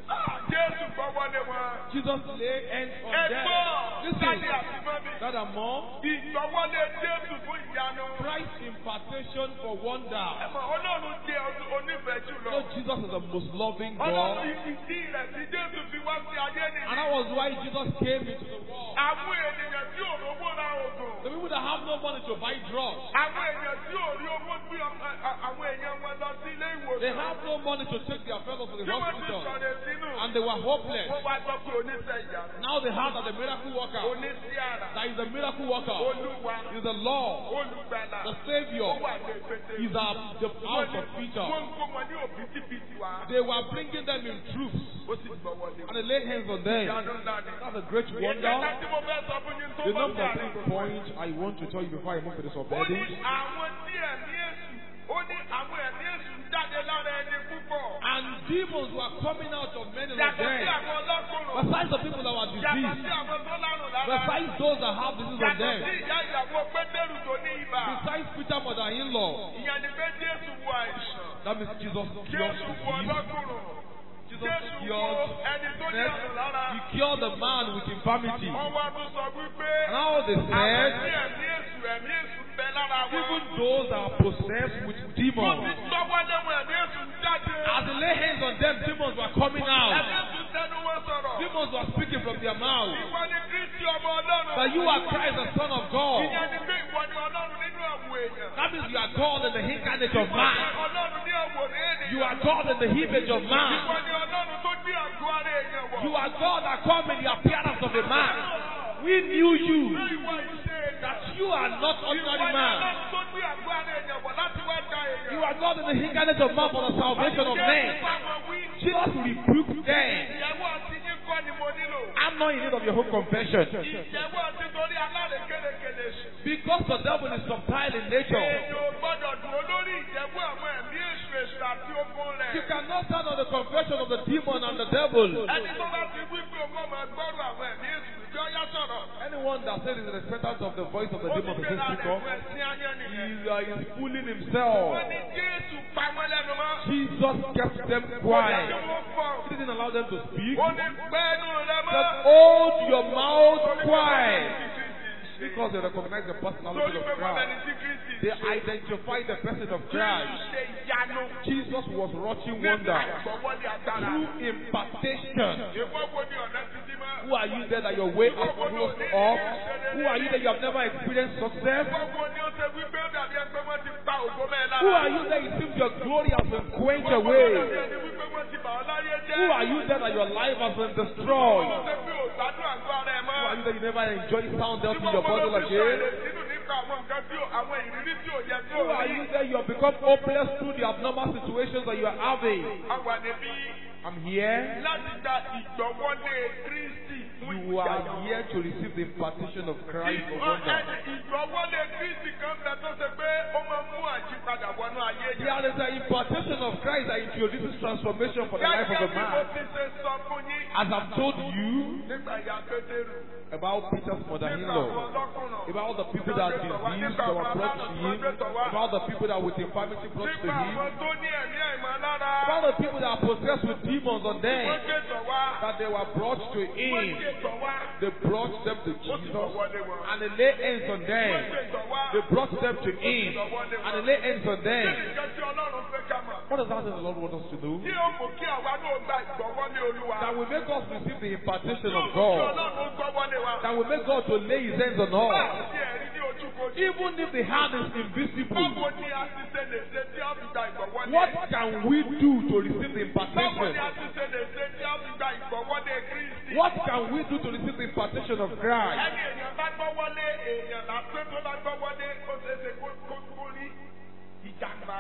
Jésù gbọ́ wọlé wọn. Jesus lay hands on them. Ẹ̀gbọ́n Dádì Listen, àti Mọ́mí. that are more. Ìgbọ́wọ́lé Jésù fún ìyanu. Christ impartation for wonder. Ẹ̀mọ̀ Ọlọ́run jẹ́ onífẹ̀ẹ́ jùlọ. So Jesus is the most loving Ọlọ́run God. ìdí rẹ̀ tí Jésù fi wá sí ayé nìyí. And that was why Jesus came into the world. Àwọn ènìyàn tí ò rówó ra oògùn. The people that have no money to buy drugs. Àwọn èèyàn tí ò rí owó gbé àwọn èèyàn wọn lọ sí ilé They ìwòsàn. have no money to take their fellows to the Tí wọ́n ti hospital. sọ̀rọ̀ sínú. And they were hopeless. Wọ́n wá sọ pé oníṣẹ́ ìyanu. Now they have that the miracle worker. Oníṣẹ́ àrà. That is the miracle worker. Olúwa. Is the Lord. Olùgbàlà. The Savior. Ó wà ní ìpèsè. Is the house of Peter. Wọ́n ń kó wọn ní òbítíbitì wá. They were bringing them in troops. Ó sì gbọ́ wọlé. And they laid hands on them. Ìyanu ńlá ni. That's a great Ìjọba wonder. tí mo fẹ́ sọ fún yín tó The bá number wà ní three point I want to tell you before I move to the Ó ní subheadings. àwọn tí ẹ̀mí èṣù. Ó ní àwọn ẹ̀mí èṣù ń jáde lára ẹni púpọ̀. And demons were coming out of many of Yàtọ̀ sí them. àwọn ọlọ́kùnrin. Besides the people that were Yàtọ̀ sí diseased. àwọn tó lárùn lára. Besides those that have disease on Yàtọ̀ them. sí ìyá ìyàwó Pétérù tó ní ibà. Besides Peter mother-in-law. Ìyẹn ni pé Jésù wo àìsàn. That means Jesus cured Jésù wo disease. ọlọ́kùnrin. Jesus Jésù wo cured ẹni tó ní sickness. àrùn lára. He cured the man with infirmity. Wọ́n wá tún sọ wípé. Now they Àwọn tí said, ẹ̀mí èṣù ń bẹ lára wọn. even those that are possessed with Wọ́n demons, ti gbọ́wọ́ lẹ́wọ̀n ẹ̀mí èṣù ń jáde. as they lay hands on them, demons were coming Ẹ̀mí out. èṣù tẹnu wọn sọ̀rọ̀. Demons were speaking from their mouths. Ìwọ ni Kristi ọmọ Ọlọ́run. That you are Christ, the Son of God. Ìyẹn ni pé ìwọ ni Ọlọ́run nínú àwọn èèyàn. That means you are God in the incarnate of man. Ọlọ́run ní àwòrán ènìyàn. You are God in the image of Ìwọ man. ni Ọlọ́run tó gbé àgọ́ ara èèyàn wọ̀. You are God that come in the appearance of a man. We knew you. Ìwọ ìṣe That you are not ordinary Ìwọ ni man. Ọlọ́run tó gbé àgọ́ ara èèyàn wọ̀ láti wá da èèyàn. You are God in the incarnate of man for the salvation of men. Jesus rebuked them. Ìyẹ̀wò àti yín kọ́ ni mo nílò. I'm not in need of your home confession. Ìyẹ̀wò àti torí alárékérekèlè sùn. Because the devil is subtle in nature. Èèyàn ò gbọ́dọ̀ dúró lórí ìyẹ̀wò àwọn ẹ̀mí èṣù àti ogun rẹ̀. You cannot stand on the confession of the demon and the devil. Ẹni tó bá ti wí pé òun máa gbọ́rọ̀ àwọn ẹ̀mí èṣù ìjọ yá sọ̀rọ̀. Anyone that says is the respectance of the voice of the Ó ti demon to gbé say lára speak up, ẹ̀fọ́ ẹ̀sìn ayé nìyẹn. he is fooling himself. Wọ́n ní Jésù pa wọ́n lẹ́nu mọ́. Jesus kept them Ó quiet. ní wọ́n fọ̀. He didn't allow them to speak. Ó ní pẹ́ẹ́nù rẹ mọ́. Said, hold your mouth quiet. Because they recognize the personality Torí of pé wọ́n lẹni Christ. tí Kristi They identify the person of Jésù Christ. ṣe ìyanu. Jesus was working Nípa wonders ìgbọ́wọ́lé agbára. through impartation. Èèwọ̀ wo ni ọ̀nà ti dí mọ́? Who are you there that your way has closed up? Who are you that you have never experienced success? Èèwọ̀ wo ni ó ṣe wípé ó dàbí ẹgbẹ́ wọn ti pa ògo mẹ́ lára? Who are you that it seems your glory has been quenched Èèwọ̀ wo away? ni ẹni wípé wọ́n ti bà ọ́ láyé jẹ́? Who are you there that your life has been Ó destroyed? ṣe pé ò gbádùn àgọ́ ara ẹ̀ mọ́. Who are you that you never enjoy sound health in Tí your mo body gbọ́dọ̀ ti sọ again? ìrètínú nípa àwọn nǹkan tí àwọn ìrírí tí ò yẹ tí ò Who are rí. you that you have become hopeless through the abnormal situations that you are having? A wà níbí I'm here. láti gba ìgbọ́wọ́lé Kristi fún You are here to receive the impartation of Christ for wonder. Ìgbọ́wọ́lé Kristi kan bẹ tó ṣe pé ó máa mú àyípadà wọnú ayé yẹn. There is an impartation of Christ that introduces transformation for the life of a Gẹ́gẹ́ bí mo man. ti ṣe sọ fún yín As I've told you nígbà ìyá Pétérù. about Peter's mother-in-law, about the people that diseased that were brought to him, about the people that with infirmity brought to Nípa him, àwọn tó ní ẹ̀mí àìmọ̀lára. about the people that are possessed with demons on Wọ́n them, gbé tọ̀ wá. that they were brought to Wọ́n him. gbé tọ̀ wá. They brought them to Ó sì Jesus tọ̀ wọlé wọn. and they lay hands on Wọ́n them. gbé tọ̀ wá. They brought them to him and they lay hands on Kí them. ni nǹkan tí Ọlọ́run fẹ́ ká mọ̀? What does that mean the Lord wants us to do? Tí ó mú kí àwa náà gba ìgbọ́wọ́lé Olúwa. That will make us receive the impartation Tí ó of mú kí God. Ọlọ́run gbọ́wọ́lé wa. That will make God to lay his hands on us. Báwo ti ẹ̀rí ní ojúkojú? Even if the hand is invisible, Báwo ni a ti ṣe lè ṣe tí a fi gba ìgbọ́wọ́lé? what can we do to receive the Báwo impartation? ni a ti ṣe lè ṣe tí a fi gba ìgbọ́wọ́lé Kristi? What can we do to receive the impartation of Christ? Ẹni èèyàn bá gbọ́wọ́lé èèyàn lásán tó bá gbọ́wọ́lé ó ṣe é ṣe kó rí ìjàmbá.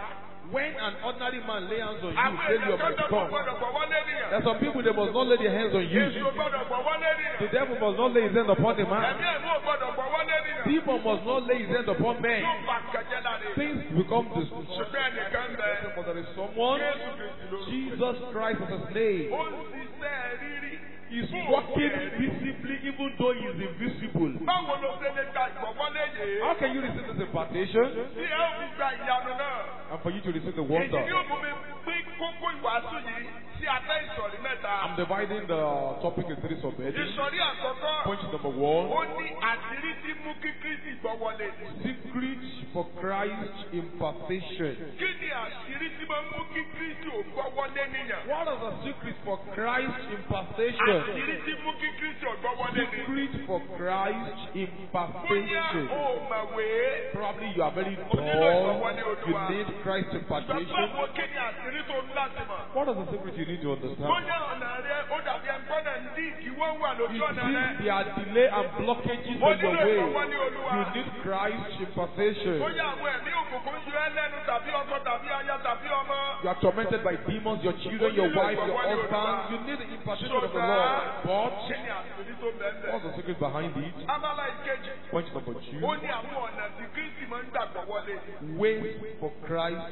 When an ordinary man lay hands on you, Àwọn failure èèyàn may kan tó come. gbọ́dọ̀ gbọ́wọ́ lẹ́nìyàn. There are some people they must not lay their hands on you. Èṣù gbọ́dọ̀ gbọ́wọ́ lẹ́nìyàn. The devil must not lay his hand upon the man. Ẹ̀mí ẹ̀mú gbọ́dọ̀ gbọ́wọ́ lẹ́nìyàn. Demon must not lay his hand upon men. Yóò bá kẹjẹ láre. Things become destruction. Ṣùgbọ́n ẹnìkan bẹ. But there is someone, Jésù Kristi ló. Jesus Christ as his name. Ó ń ṣiṣẹ́ rírí. He's working visibly even though he is invisible. Báwo ló ṣe lè gba ìgbọ̀wọ́lé yìí? How can you receive this impartation Tí ẹ ó fi gba ìyanu náà. and for you to receive the Èyí wonder? ni ó mú mi pín kókó ìwàásù yìí sí abẹ́ ìsọ̀rí mẹ́ta. I'm dividing the topic in three subheadings. Ìsọ̀rí àkọ́kọ́. Point number one, Ó ní àṣírí tí mú kí Kristi gbọ́wọ́lé. secret for Christ impartation. Kí ni àṣírí tí máa ń mú kí Kristi ò gbọ́wọ́lé níyàn? What is the secret for Christ impartation? Àṣírí tí mú kí Kristi ò gbọ́wọ́lé ní. Secret for Christ Bóyá impartation. o mọ̀wé. Probably you are very dull. You need Christ impartation. Ìgbàgbọ́ wo kí ni àṣírí tó ń láti mọ̀? What is the secret you need to understand? Bóyá ọ̀nà rẹ ó dàbí ẹ̀ńkọ́nà ń dín ìdíwọ́ wà lójú You ọ̀nà rẹ. see, there are delay and blockages on your way. You need Christ impartation. Bóyá àwọn ẹ̀mí òkùnkùn ń yọ ẹ́ lẹ́nu tàbí ọkọ tàbí aya tàbí ọmọ. You are tormented by demons, your children, your wife, your husband. You need the impartation of the Lord. But Kí ni àṣírí tó bẹ̀rẹ̀? what's the secret behind it? Abala ìkejì. Point number two. Ó ní àwọn ọ̀nà tí Kristi máa ń gbàgbọ́ wọlé. Ways for Christ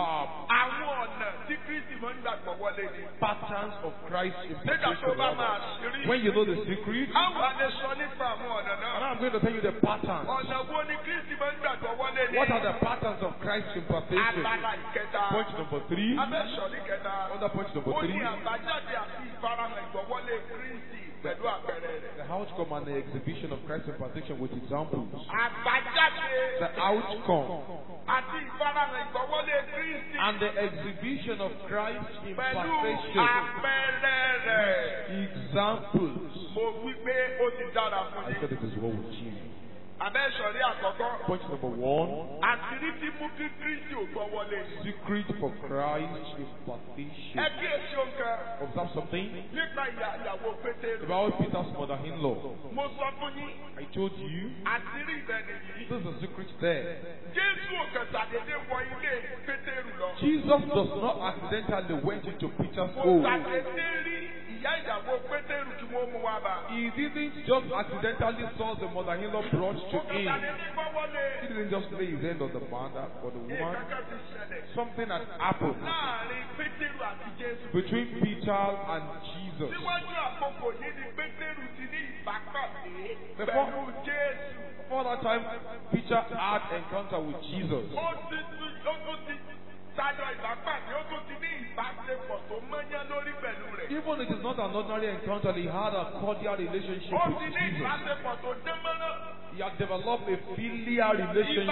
Àwọn ọ̀nà tí Kristi máa ń gbàgbọ́ wọlé ni. patterns of Christ Nígbà tó impartation. bá máa ṣírí. When you know the secret, Àwọn àlẹ́ sọ nípa àwọn ọ̀nà now náà. I'm going to tell you the patterns. Ọ̀nà wo ni Kristi máa ń gbàgbọ́ wọlé ni? What are the patterns of Christ impartation? Abala ìkẹta. Point number three. Abẹ́ sọ ní kẹta. Under point number Ó ní three. àbájáde àti ìfarahàn ìgbọ̀wọ́lé Kristi pẹ̀lú àpẹẹrẹ rẹ̀. The outcome and the exhibition of Christ's impartation with examples. Àbájáde The outcome àti ìfarahàn ìgbọ̀wọ́lé Kristi and the exhibition of Christ's pẹ̀lú impartation. àpẹẹrẹ rẹ̀. Examples. Mo wí pé ó ti dára fún I yín. said it is well with you. Abẹ́ sọ̀rí àkọ́kọ́. Point number one. Àṣírí tí mú kí Kristi ò gbọ́ wọlé. Secret for Christ's impartation. Ẹ kíyèsí nǹkan Observe something nípa ìyàwó Pétérù. about Peter's mother-in-law. Mo sọ fún yín, I told you àṣírí ibẹ̀ nìyí. this is the secret there. Jésù ò kàn ṣàdédé wọ ilé Pétérù lọ. Jesus does not accidentally went into Peter's Kò home. ṣàdédé rí ìyá ìyàwó Pétérù tí wọ́n mú wá bá. He didn't just accidentally saw the mother-in-law brought Ó to kàn him. ṣàdédé gbọ́ wọlé. He didn't just lay his hand on the mother or the woman. Ìkankan ti ṣẹlẹ̀. Something had happened Láàárín Pétérù àti Jésù. between Peter and Jesus. Síwájú àkókò yìí ni Pétérù ti ní ìbápàdé Before- pẹ̀lú Jésù. Before that time, Peter had encounter with Jesus. Ó tún ti tayọ ìbápàdé, ó tún ti ní ìbáṣepọ̀ tó mọ́yán lórí pẹ̀lú rẹ̀. Even it is not an ordinary encounter, he had a cordial relationship Ó with ti ní Jesus. ìbáṣepọ̀ tó dánmọ́rán. He had developed a filial relationship.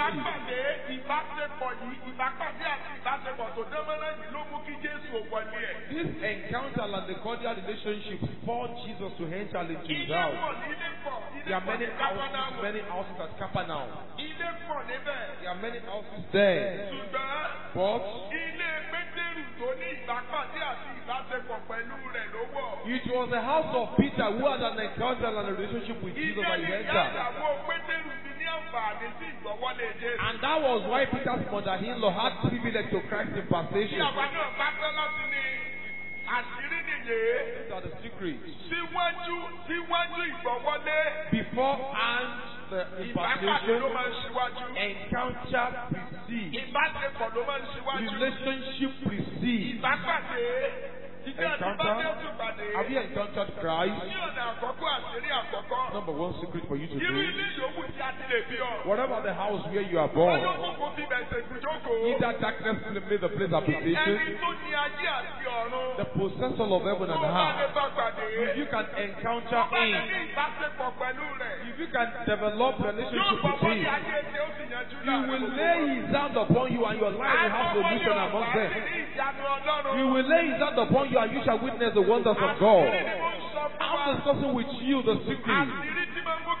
Ìbápàdé yìí, ìbápàdé àti ìbáṣepọ̀ tó dánmọ́rán yìí ló mú kí Jésù wọlé ẹ̀. This encounter and the cordial relationship forced Jesus to enter into his Ilé house. pọ̀ ní ilé pọ̀, There are ilé pọ̀ many ní houses at Capernaum. Ilé pọ̀ níbẹ̀. There are many houses there. Ṣùgbọ́n But ilé Pétérù tó ní ìbápàdé àti ìbáṣepọ̀ pẹ̀lú rẹ̀ ló wọ̀. it was the house of Peter who had an encounter and a relationship with Jesus Ilé and he ní entered. ìyàwó Pétérù ti ní àǹfààní sí ìgbọ́wọ́lé Jésù. And that was why Peter's mother-in-law had privilege to Christ's Tí impartation. àwa náà bá fẹ́ láti ní àṣírí nìyé. These are the secrets. Síwájú ìgbọ́wọ́lé. Beforehand the Ìbápàdé impartation, ló máa ń ṣíwájú. encounter precedes. Ìbáṣepọ̀ ló máa ń ṣíwájú. Relationship precedes. Ìbápàdé. Ìjẹ́ àti bá Jésù pàdé. Have you encountered Christ? Ní ọ̀nà àkọ́kọ́ àṣírí àkọ́kọ́. Number one secret for you to Irú do. ilé yòówù tí a ti lè bí ọ. Whatever the house where you are born, Ọjọ́ kókó fi bẹ̀sẹ̀ ìjókòó. either darkness will make the place habitation, Ẹni tó ní ayé àti ọ̀run. the possessor of heaven and Tó bá lè earth. bá pàdé. If you can encounter Tó bá lè him, ní ìbáṣepọ̀ pẹ̀lú rẹ̀. if you can develop Yóò relationship with gbọ́wọ́ ní him, ayé tí ó sì yanjú he will lay his hand upon you and your life will have solution among them. He will lay his hand upon you and you shall witness the wonders of God. I'm discussing with you the secret. Àṣírí tí máa ń mú kí Kristi ò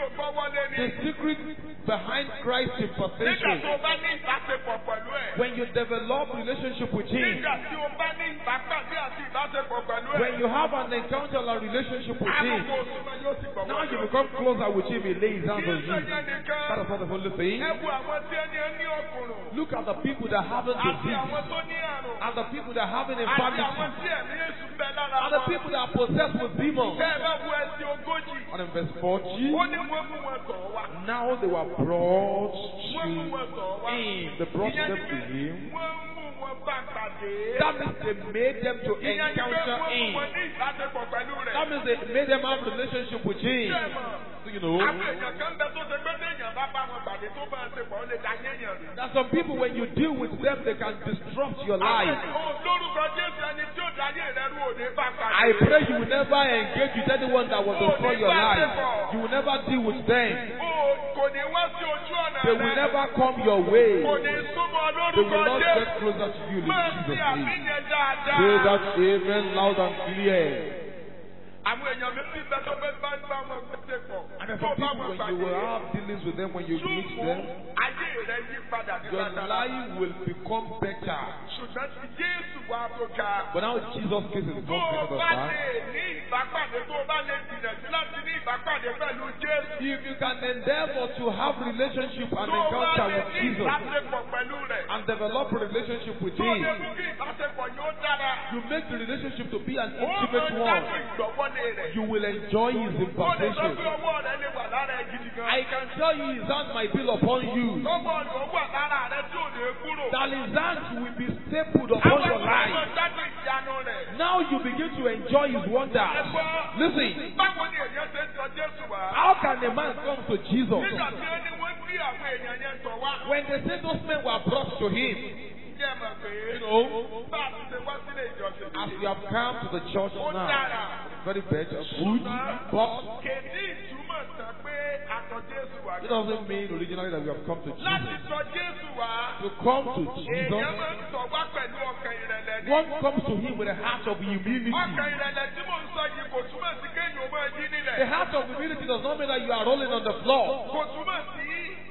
ò gbọ́wọ́lé ni. The secret behind Christ's Nígbà impartation, tó o bá ní ìbáṣepọ̀ pẹ̀lú ẹ̀. when you develop relationship with Him, Nígbà tí o bá ní ìbápàdé àti ìbáṣepọ̀ pẹ̀lú ẹ̀. when you have an encounter and a relationship with Him, Àkókò òṣùwọ̀n yóò sì gbọ̀wọ́. now you become closer with Him, He lays hands on you. Kì í ṣe yẹn nìkan. That is not the only thing. Ẹ wo àwọn tí ẹni ẹ ní ọkùnrin. Look at the people that haven't Àti disease, àwọn tó ní àrùn. and the people that haven't Àti àwọn infirmity, tí ẹ̀mí Èṣù ń bẹ lára and the wọn. people that are possessed with demons. Bẹ́ẹ̀ bá wo ẹsẹ̀ ogójì. And in verse 40, Ó ní wọ́n mú wọn tọ̀ wá. now they were brought Wọ́n mú wọn to tọ̀ wá. Him. They brought Ìyẹn them ni to pé Him. wọ́n mú wọn bá pàdé. That means they made them to Ìyẹn ni pé encounter wọ́n mú Him. wọn ní ìbáṣepọ̀ pẹ̀lú rẹ̀. That means they made them have a relationship with Him. So you know, Àwọn èèyàn kan bẹ tó ṣe pé téèyàn bá bá wọn pàdé tó bá ń ṣe pọ̀ ó lè dá yéèyàn rè. that some people, when you deal with them, they can disrupt your life. Lórúkọ Jésù ẹni tí ó dáyé rẹ rú òní bá pàdé. I pray you will never engage with anyone that will destroy your life. You will never deal with them. Kò ní wá sí ojú ọ̀nà They will never come your way. Kò ní súnmọ́ They will lórúkọ not Jésù. get closer to you in Máa Jesus' ṣe name. àfihàn dáadáa. Say that amen loud and clear. Àwọn èèyàn mi ti bẹ tó fẹ́ bá wọn gbèsè pọ̀. And there's Tó some bá people, wọn when you will pàdé. have dealings with them, when you meet them, Ayé rẹ yí padà ní your dáadáa. life will become better. Ṣùgbọ́n tí Jésù wá tó ga. But now Jesus case is Tó not o because of bá that. lè ní ìbápàdé, tó o bá lè gbìyànjú láti ní ìbápàdé pẹ̀lú Jésù. If you can endeavor to have relationship and Tó o bá encounter lè with ní Jesus ìbáṣepọ̀ pẹ̀lú rẹ̀. and develop a relationship with Tó o lè Him, mú kí ìbáṣepọ̀ yóò dára. you make the relationship to be an Ó máa intimate dájú one. ìgbọ́wọ́lé rẹ̀. You will enjoy His Ó lè sọ impartation. pé ọwọ́ rẹ lè wà lára ẹ gidi gan. I can tell you His hand might be upon you. Ọwọ́ rẹ ó wà lára rẹ tí ò lè kúrò. That His hand will be stapled upon your Àwọn life. ọmọ dájú ìyanu rẹ̀. Now you begin to enjoy His wonders. Listen, Báwo ni èèyàn ṣe ń sọ Jésù wá? how can a man come to Jesus? Nígbà tí ó ní wọ́n bí àwọn èèyàn yẹn tọ̀ wá. When they say those men were brought to Him, Ǹjẹ́ ẹ mọ̀ pé you know, bá a ti ṣe wá sílé ìjọsìn? as we have come to the church Ó now, dára. very better, good, but Kèdí ìtumọ̀ tán pé àtọ̀ Jésù wá. it doesn't mean originally that we have come to Láti Jesus. sọ Jésù wá. To come to Èèyàn Jesus, máa ń sọ wá pẹ̀lú ọkàn ìrẹ̀lẹ̀ ní. one comes to Him with a heart of humility. Ọkàn ìrẹ̀lẹ̀ tí mò ń sọ yìí kò túmọ̀ sí kéèyàn ó máa yí A nílẹ̀. heart of humility does not mean that you are rolling on the floor. Kò túmọ̀ sí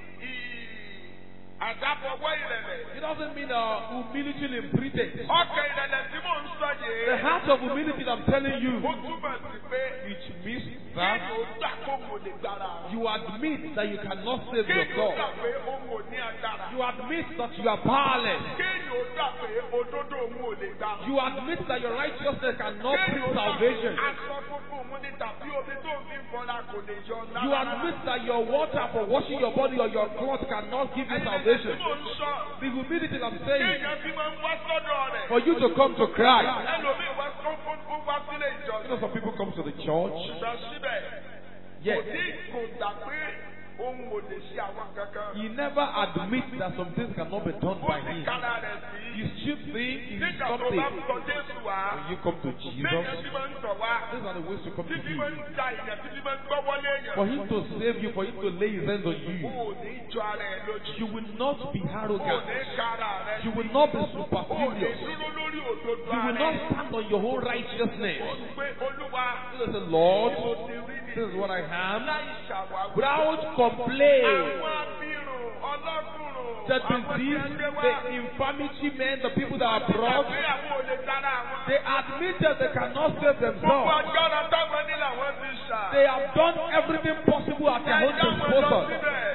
àdábọ̀wọ́ ìrẹ̀lẹ̀. It doesn't mean humility imprinted. Ọkàn ìrẹ̀lẹ̀ tí mò ń sọ yìí. The heart of humility that I'm telling you, Ó túmọ̀ sí pé it means kéèyàn that ó gbà kó kò lè gbára. you admit that you cannot save Kéèyàn ó gbà yourself. pé òun ò ní agbára. You admit that you are powerless. Kéèyàn ó gbà pé òdodo òun ò lè gbà. You admit that your righteousness cannot Kéèyàn bring ó gbà pé salvation. aṣọ funfun òun ní tàbí omi tó ń fi fọlá kò lè yọ You admit that your water for washing your body or your clothes cannot give you salvation. Tí mò ń sọ, The humility that I'm saying, kéèyàn fi máa ń wá sọ́dọ̀ rẹ̀. for you to come to Christ. Ẹlòmíì wá sílé You know, ìjọsìn. some people come to the church. Ṣùgbọ́n síbẹ̀, Yes. kò gbà pé òun ò lè ṣe àwọn kankan. He never admits that some things cannot be done Ó by sì him. kára rẹ̀ sí. His chief thing is Nígbà tó something. bá ń sọ Jésù wá, When you come to bẹ́ẹ̀ Jesus, tí máa ń tọ̀ wá, these are the ways to come to títí máa ń him. ta èèyàn, títí máa ń gbọ́ wọlé èèyàn. For him to save you, for him to lay his hands on Ó you. ní jọ ara ẹ̀ lójú. You will not be Ó arrogant. ní kára rẹ̀ sí. You will not be Ó ní supercilious. dúró lórí òdodo You will ara not ẹ̀. stand on your own righteousness. Ó ní pé Olúwa, You say, Lord, mo ti rí ni. this is what I am. Láì ṣàwáwí. Without complaint. Àwọn abirùn, ọlọ́kùnrùn, The àwọn tí disease, a gbé wá. the infirmity men, the people that are brought, Àgbé àwọn ò lè dára àwọn. they admit that they cannot save Gbogbo themselves. agbára táwọn ní làwọn ti ṣà. They have done everything possible at their own Ẹja wọn lọ disposal. síbẹ̀.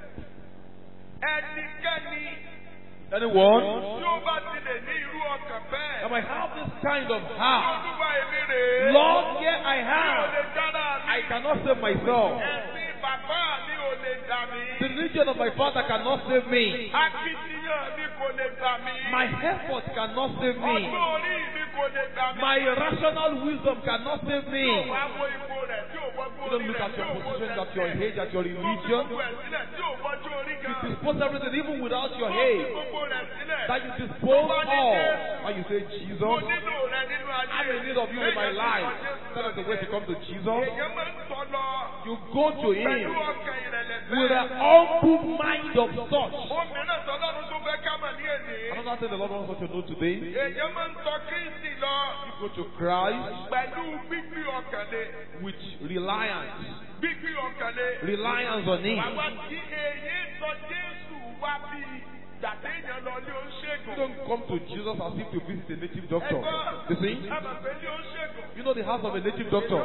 Ẹnikẹ́ni Anyone tí ó bá ti lè ní irú ọkàn bẹ́ẹ̀. that might have this kind of heart, Olúwa èmi rèé. Lord, here I Mi ò am. lè dára mi. I cannot save myself. Ẹ̀sìn bàbá mi ò lè dà mí. The religion of my father cannot save me. Akitiyan mi kò lè gbà mí. My effort cannot save me. Ọgbọ́n orí mi kò lè gbà mí. My rational wisdom cannot save me. Tí ò wá wo ipò rẹ̀, tí ò wọ́gbọ́n You don't orí look rẹ̀, at tí your ò wo position, at your tẹ̀sẹ̀. age, at your Tó fi religion. gbogbo ẹ̀ sílẹ̀, tí ò wọ́jú orí You gan. dispose everything even without your Tó fi age. gbogbo rẹ̀ sílẹ̀. That you dispose all. And you say, Mo Jesus, nílò rẹ nínú ayé. I'm in need of you in my life. That is the way to come to Jesus. Èèyàn máa ń tọ́ lọ You go to pẹ̀lú Him ọkàn ìrẹ̀lẹ̀ with bẹ́ẹ̀. an humble mind of such. Obìnrin tọ́lọ́run tó fẹ́ ká mọ̀ ní èdè. Another Another thing the Lord wants us to know today, Èèyàn máa ń tọ Kristi lọ you go to Christ pẹ̀lú gbígbí ọkàn lé. with reliance. Gbígbí ọkàn lé. Reliance on Him. Àwa tí èyí sọ Jésù wá bí gbàdé èèyàn lọ ní You oníṣègùn. don't come to Jesus as if to visit a native doctor. You see? Àbàbẹ̀ ní oníṣègùn. You know the house of a native doctor.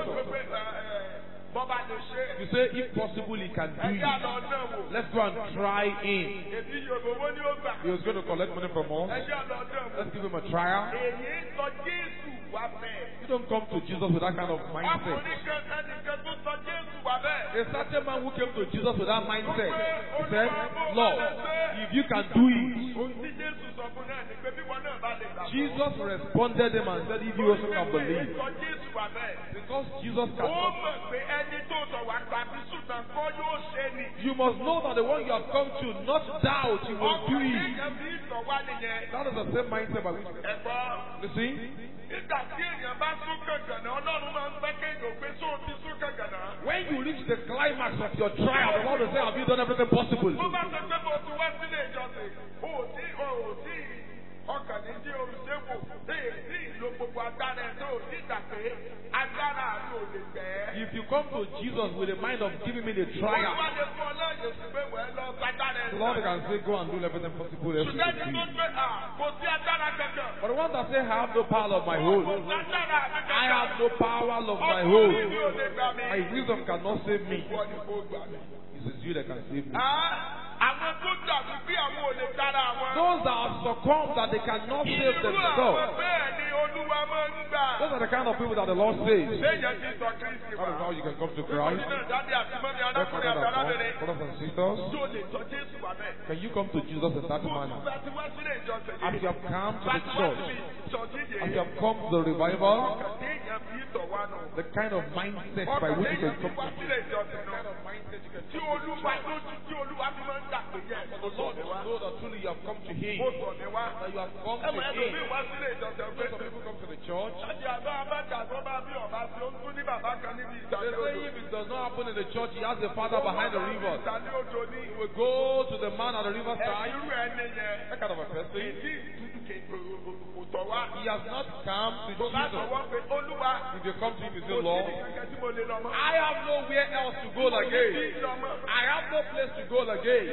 Bọ́ba lè ṣe. You say, if possible, he can do Ẹ̀jẹ̀ it. àlọ́ náà wò. Let's go and try him. Èmi Yorùbá ni ó gbà. He was going to collect money from us. Ẹ̀jẹ̀ àlọ́ náà wò. Let's give him a trial. Èyí sọ Jésù wá bẹ́ẹ̀. You don't come to Jesus with that kind of mindset. Ọkùnrin kan ẹnìkan tó sọ Jésù wá bẹ́ẹ̀. A certain man who came to Jesus with that mindset, he said, Lord, if you can do it. Ohun tí Jésù sọ fún náà ni pé bí wọn náà bá lè gbà. Jesus responded him and said, if you also can believe. Sọ Jésù wá bẹ́ẹ̀. Because Jesus Ó cannot. mọ̀ pé ẹni tó sọ wá tàbí ṣùgbọ́n kọ́ yóò ṣe ni. You must know that the one you have come to, not doubt, you will do Ọkùnrin it. kan bí ìtọ̀ wá nìyẹn. That is the same mindset by which Ẹ̀gbọ́n. you see. Nígbà tí èèyàn bá sún kàngànà, Ọlọ́run máa ń fẹ́ kéèyàn pé sóò ti sún kàngànà. When you reach the climax of your trial, the Lord will say, have you done everything possible? Bó bá ṣe pé mo ti wá sílé ìjọsìn, o ò tí ọkàn ní tí olùṣègùn tí ìlò gbogbo agbára ẹ̀ tó ò tí gbà pé agbára àti ò lè gbẹ́. If you come to Jesus with the mind of giving me the trial, Olúwa lè fún ọ lọ́yẹ̀ sí pé wẹ́ẹ́ lọ gbàgbára ẹ̀ the Lord can say, go and do everything possible else you Ṣùgbọ́n can ẹni tó do. gbé kò sí agbára kankan. But the one that say, I have no power of my own, Kò sí agbára kankan. I have no power of my Ọkùnrin own, mi ò lè gbà mí. my wisdom cannot save me. Ìwọ ni kò gbà mí. It is you that can save me. Àwọn tó dàbí bí àwọn ò lè dára àwọn. Those that have succumbed that they cannot save Irú àwọn themselves, bẹ́ẹ̀ ni Olúwa máa ń gbà. those are the kind of people that the Lord saves. Séèyàn ti sọ Kristi That is how wá. you can come to Christ. Nínú ìdádé àti mọ́mí Therefore, arákùnrin àti arábìnrin. brothers and sisters, Tí o lè sọ Jésù wá bẹ́ẹ̀. can you come to Jesus in that Bó o manner? tún bá ti wá sílé ìjọsìn As yìí. you have come to Bá the ti wá church, síbi ìsọjí as yìí. you have come to the revival, Ọkàn téèyàn fi tọ̀ wá nù. the kind of mindset by Ọkàn which you téèyàn can fi come wá to sílé ìjọsìn nù. Tí Olúwa lójú tí Olúwa fi máa ń dà pé yẹ. the Lord to know that truly you have come to Him, Ó sọ ní wá. that you have come Ẹ to mọ̀ Him. ẹlòmíì wá sílé ìjọsìn pé. Some people come to the church. Ṣáàjì àbá abájà tó bá bí ọ̀bá tí ó ń tún ní bàbá kan níbi They ìtàlẹ́ say odò. if it does not happen in the church, he has a father behind the river. Ìtàlẹ́ odò ní He will go to the man at the riverside. irú ẹni yẹn. That kind of a person. Èyí kò tọ̀ wá. He has not come to Tó bá Jesus. sọ̀wọ́ pé Olúwa. If you come to him, you say, Kò sí Lord, ìkẹ̀kẹ́ tí mo lè lọ mọ́. I have nowhere else to go again. I have no place to go again.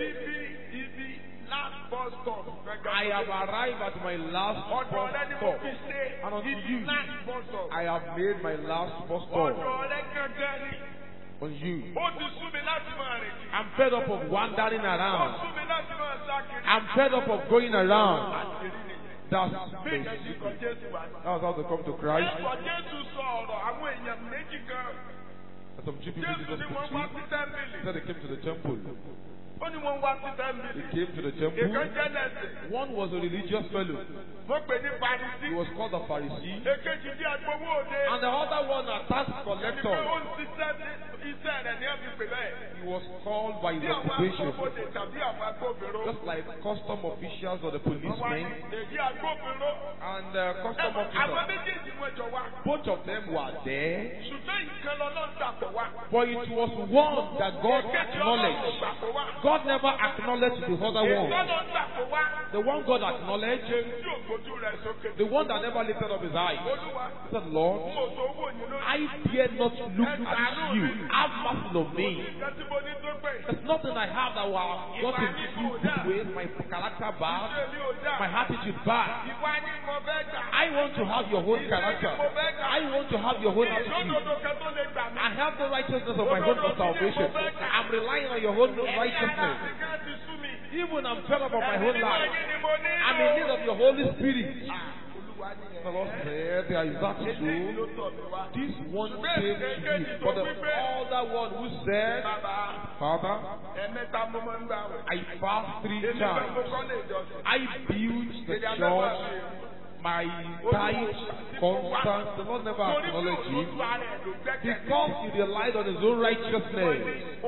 Ibi last bus stop. I have arrived at my last bus Ọ̀dọ̀ rẹ ni mo stop. fi ṣe. And unto Ibi you, last bus stop. I have made my last bus stop Ọ̀dọ̀ rẹ gángan ni. on you. Ó ti sú mi láti máa rìn kiri. I'm fed up of wandering Ó around. sú mi láti máa sá kiri. I'm fed up of going around. Àṣírí nìyẹn. That's Bí ìkẹ́jì kan Jésù wá. that's how to come to Christ. Ẹ̀kọ́ Jésù sọ ọ̀rọ̀ àwọn èèyàn méjì kan. And some Jew people Jésù Jesus ni wọ́n wá sí preached. tẹ́ḿpìlì. He said they came to the temple. Ó ní wọ́n wá sí They tẹ́ḿpìlì. came to the Ìkan temple. jẹ́ lẹ́sìn. One was a religious fellow. Wọ́n pè ní Parisí. He was called a Pharisee. Èkejì bí agbowó òde. And the other one a tax Ẹni pé collector. ó ń ṣiṣẹ́ iṣẹ́ rẹ̀ ní ẹ̀mí pè bẹ́ẹ̀. He was called by his Bí àwọn occupation. agbófinró tàbí àwọn agbófinró. Just like custom officials or the Wọ́n wá ní policemen èyí agbófinró. and custom Àwọn officers. méjèèjì wọ́n jọ wá. Both of them were there. Ṣùgbọ́n ìkan lọ́nà dàpọ̀ wá. But it was one that God Èkejì acknowledged. Ọlọ́run dàpọ̀ wá. God never acknowledged the other one. Ìtọ́nà dàpọ̀ wá. The one God acknowledged, Tí ò gbójú rẹ̀ sókè. the one that never lifted up his eyes. Olúwa, He said, Lord, mo tó wò yín lórí. I dare not look at you. Have mercy on me. Ìkan tí mo ní tó pè. There's nothing I have that will have gotten you good ways, my character bad, Ṣé mi ò dá? my attitude bad. Ìwà ni mo fẹ́ gbà. I want to have your own character. I want to have your own attitude. Ìṣòdodo kan tó lè gbà mí. I have the righteousness of my own for salvation. I'm relying on your own righteousness. Ìkan ti sú mi. Even I'm fed up of my own Nínú life. ẹ̀yin ni mo ní. I'm in need of your Holy Spirit. Olúwa ni ẹ̀. The Lord said, there is that Eléyìí true. ló tọ̀ mí wá. This one came to you. But the other one who said, Bàbá, Father, ẹ̀mẹ́ta mo máa ń gbà wẹ̀. I fast 3 Èmi kan mo times. kọ́ lè jọ́sìn. I built the church. My tithe constant. The Lord never acknowledged him because he relied on his own righteousness.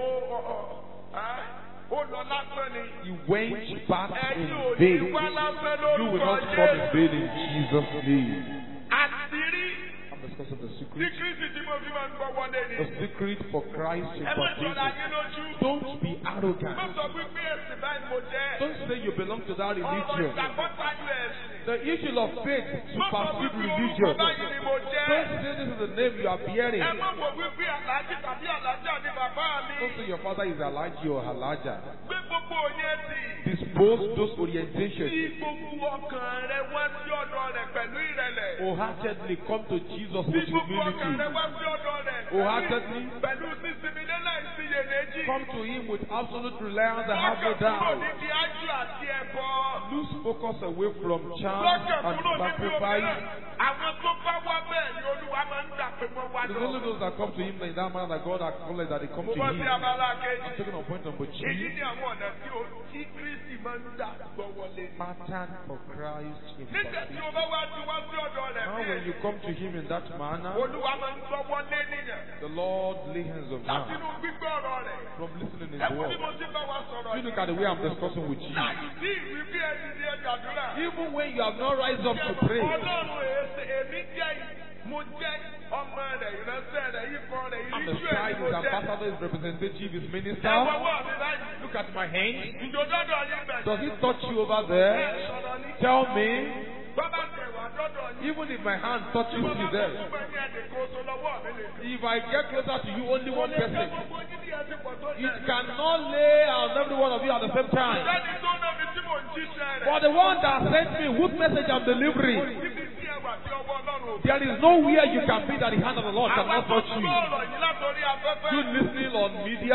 Ó lọ lásán ni. He went back in Ẹ̀yin ò ní vain. wá lásán You will lórúkọ not come in Jésù. vain in Jesus' name. Àṣírí I'm discussing is the Tí secret. Kristi tí mo fi máa ń gbọ́ wọlé ni. The secret for Christ to Ẹ má baptize jọra you. yín lójú. Don't be Má arrogant. sọ wípé ẹ̀sìn báyìí mo jẹ́. Don't say you belong to that Ọ̀rọ̀ religion. ìgbàgbọ́ tayọ ẹ̀sìn. The issue of faith Má sọ supersedes wípé religion. orúkọ báyìí ni mo jẹ́. Don't say this is the name you are bearing. Ẹ má wò wípé Àlájì tàbí Àlájà ni bàbá mi. Don't say your father is Alaji or Halaja. Gbé gbogbo yẹn tì. Dispose those Fi orientations. gbogbo ọkàn rẹ wá sí ọ̀dọ̀ rẹ̀ pẹ̀lú ìrẹ̀lẹ̀. Wholeheartedly come to Jesus Fi with gbogbo ọkàn humility. rẹ wá sí ọ̀dọ̀ rẹ̀. Wholeheartedly Pẹ̀lú sísinmi lẹ́la ìsiyèméjì. come to Him with absolute reliance and have no Lọ́kàn kúrò doubt. níbi ájú àti ẹ̀bọ. Lose focus away from charms Lọ́kàn and kúrò níbi sacrifice. òmìnira. Àwọn tó bá wá bẹ́ẹ̀ ni Olúwa máa ń gbà pé wọ́n wá It is only lọ. those that come to Him in that manner that God acknowledges that they come Mo to bọ́ Him. sí abala I'm kejì. taking on point number Èyí 2. ni àwọn ọ̀nà tí Kristi máa ń gbà gbọ́ wọlé. Pattern for Christ in Nígbà tí baptism. o bá wá sí ọ̀dọ̀ rẹ̀ Now, bí when you come to Him in that manner, Olúwa máa ń gbọ́ wọlé nìyẹn. the Lord lay hands on Láti man inú gbígbọ́ ọ̀rọ̀ rẹ̀. from listening His Ẹ wo bí word. mo ti bá wa sọ̀rọ̀ You look at the way I'm discussing with you. Láti sí ìwé bí ẹni ní ẹ̀dá àdúrà. Even when you have not rise up to pray, Ọlọ́run èsè èmi jẹ́ mo jẹ́ ọmọ rẹ̀ ìránṣẹ́ rẹ̀ ikọ̀ rẹ̀ I'm the ìríjú scribe, ẹ̀ His mo jẹ́. ambassador, His representative, His Ẹ minister. wọ́wọ́ mi báyìí. Look at my hands. Ìjọdọ́dọ̀ yín bẹ̀rẹ̀. Does He touch you over there? Sọ̀rọ̀ ní. Tell me. Bàbá tẹ̀wá dọ́dọ̀ yín. Even if my hand touches you there, if I get closer to you, only one person, it cannot lay on every one of you at the same time. But the one that sent me, whose message I'm delivering, there is nowhere you can be that the hand of the Lord cannot touch you. You listening on media,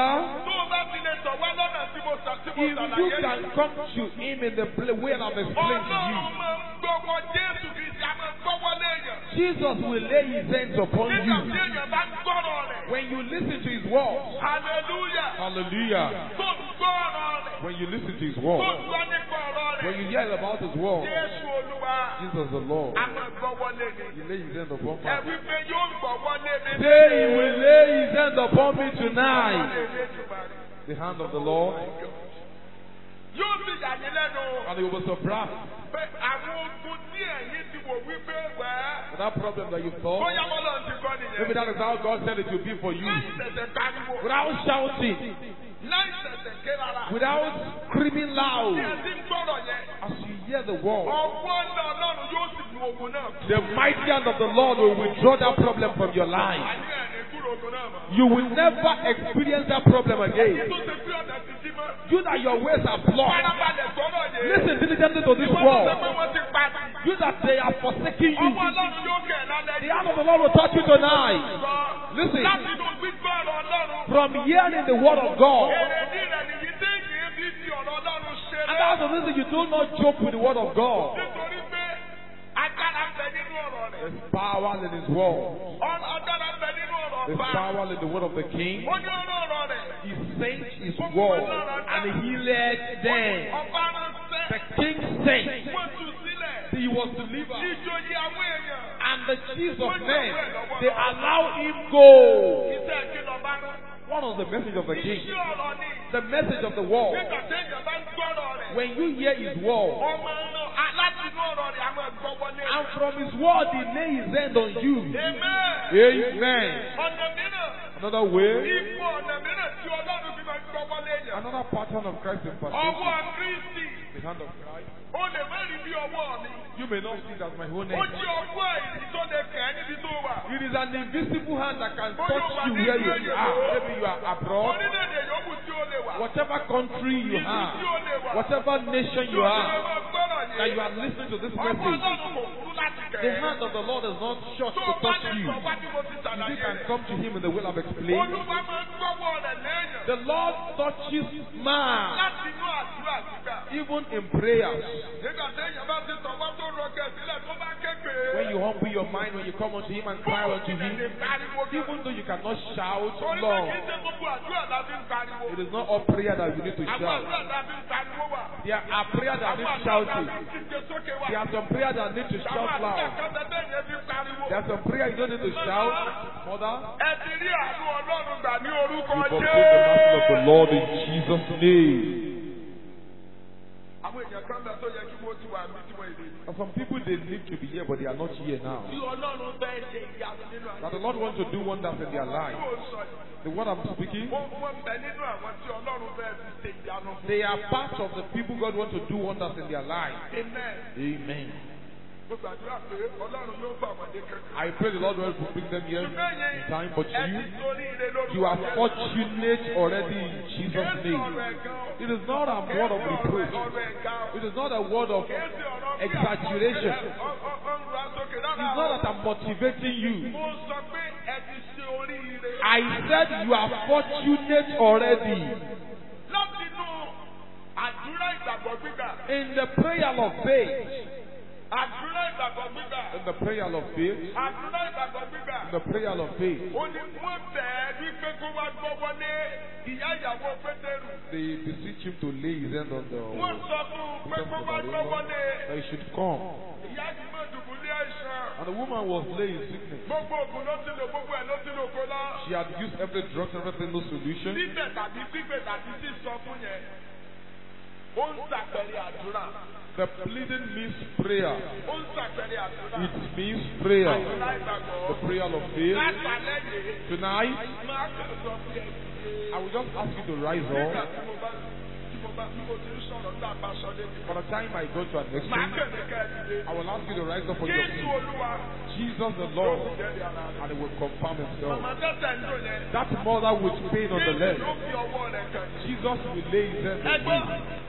if you can come to Him in the way I'm explaining to you, Jesus will lay His hands upon you. When you listen to His word, hallelujah. When you listen to His word, when you hear about His word, Jesus the Lord, He lay His hand upon me. Say He will lay His hand upon me tonight. The hand of the Lord, and you will be surprised. That problem that you thought, maybe that is how God said it will be for you. Without shouting, without screaming loud, as you hear the word, the mighty hand of the Lord will withdraw that problem from your life. You will never experience that problem again. You that your ways are blocked, listen diligently to this word. You that they are forsaking you, the hand of the Lord will touch you tonight. Listen, from hearing the word of God, and that's the reason you do not joke with the word of God. There's power in His word. There's power in the word of the King. He sent His word and He led them. The King sent. He was delivered. And the chiefs of men, they allow Him go. What was the message of the King? The message of the word. When you hear His word, and from His word He lay His hand on you. Amen. Another way, another pattern of Christ in particular. The hand of Christ. You may not see it as my own hand. It is an invisible hand that can touch you where you are. Maybe you are abroad. Whatever country you are, whatever nation you are, that you are listening to this message, the hand of the Lord is not short to touch you. If you can come to Him in the will I've explained, the Lord touches man, even in prayers. When you humble your mind, when you come unto Him and cry unto Him, even though you cannot shout long, it is not all prayer that you need to shout. There are prayers that need shouting. There are some prayers that need to shout loud. There are some prayers you don't need to shout. Mother, you fulfill the mercy of the Lord in Jesus' name. kan bẹ tó yẹ kí wọ́n ti wà ní tí wọ́n èdè. And some people, they need to be here, but they are not here now. Tí Ọlọ́run bẹ́ẹ̀ ṣe ìyanu nínú àyè. That the Lord wants to do wonders in their lives. Yóò sọ yìí. The word I'm speaking, Wọ́n bẹ nínú àwọn tí Ọlọ́run bẹ́ẹ̀ fi ṣe ìyanu. they are part of the people God wants to do wonders in their lives. Amen. Amen. Mo gbàdúrà pé Ọlọ́run yóò fà wọ́n dé kankan. I pray the Lord will bring them here in time, but Ẹni torí ire lórí you are fortunate already in Jesus' name. It is not a word of reproach. It is not a word of exaggeration. It's not that I'm motivating you. Mo sọ pé ẹ ti ṣe oríire. I said you are fortunate already Látinú àdúrà ìgbàgbọ́ gbígbà. in the prayer of faith. Àdúrà ìgbàgbọ́ gbígbà. In the prayer of faith. Àdúrà ìgbàgbọ́ gbígbà. In the prayer of faith. Ó ní wọ́n bẹ̀ẹ́ wípé kó wá gbọ́wọ́ lé ìyá ìyàwó Pétérù. They beseech him to lay his hand on the Wọ́n sọ fún un pé kó wá gbọ́wọ́ lé. that he should come. Ìyá yìí mọ̀ dùbúlé àìsàn. And the woman was laying sickness. Gbogbo ògùn ló ti lò, gbogbo ẹ̀ ló ti lò kó lọ. She had used every drug, everything, no solution. Bíbẹ̀ tàbí gbígbẹ̀ tàbí sísọ fún yẹn. Ó ń ṣàpẹẹrẹ àdúrà. The pleading means prayer. Ó ń ṣàpẹẹrẹ àdúrà. It means prayer. Àdúrà ìgbàgbọ́. The prayer of faith. Látàlẹ́ yìí. Tonight, Máa kàn sọ fún ẹ. I will just ask you to rise Nígbà up. tí mo ti ń sọ̀rọ̀ tá a bá sọ lébi. By the time I go to an Máa extreme, kàn ní ká ẹ dìde. I will ask you to rise up on your Jésù feet. Olúwa. Jesus the Ló Lord, fi jẹ́rìí ara rẹ̀. and He will confirm Himself. Màmá tẹ́tẹ̀ ń lò yẹn. That mother with pain on the Jésù leg, ló fi ọwọ́ rẹ̀ kàn. Jesus will lay His hand Ẹ on gbọ́. you.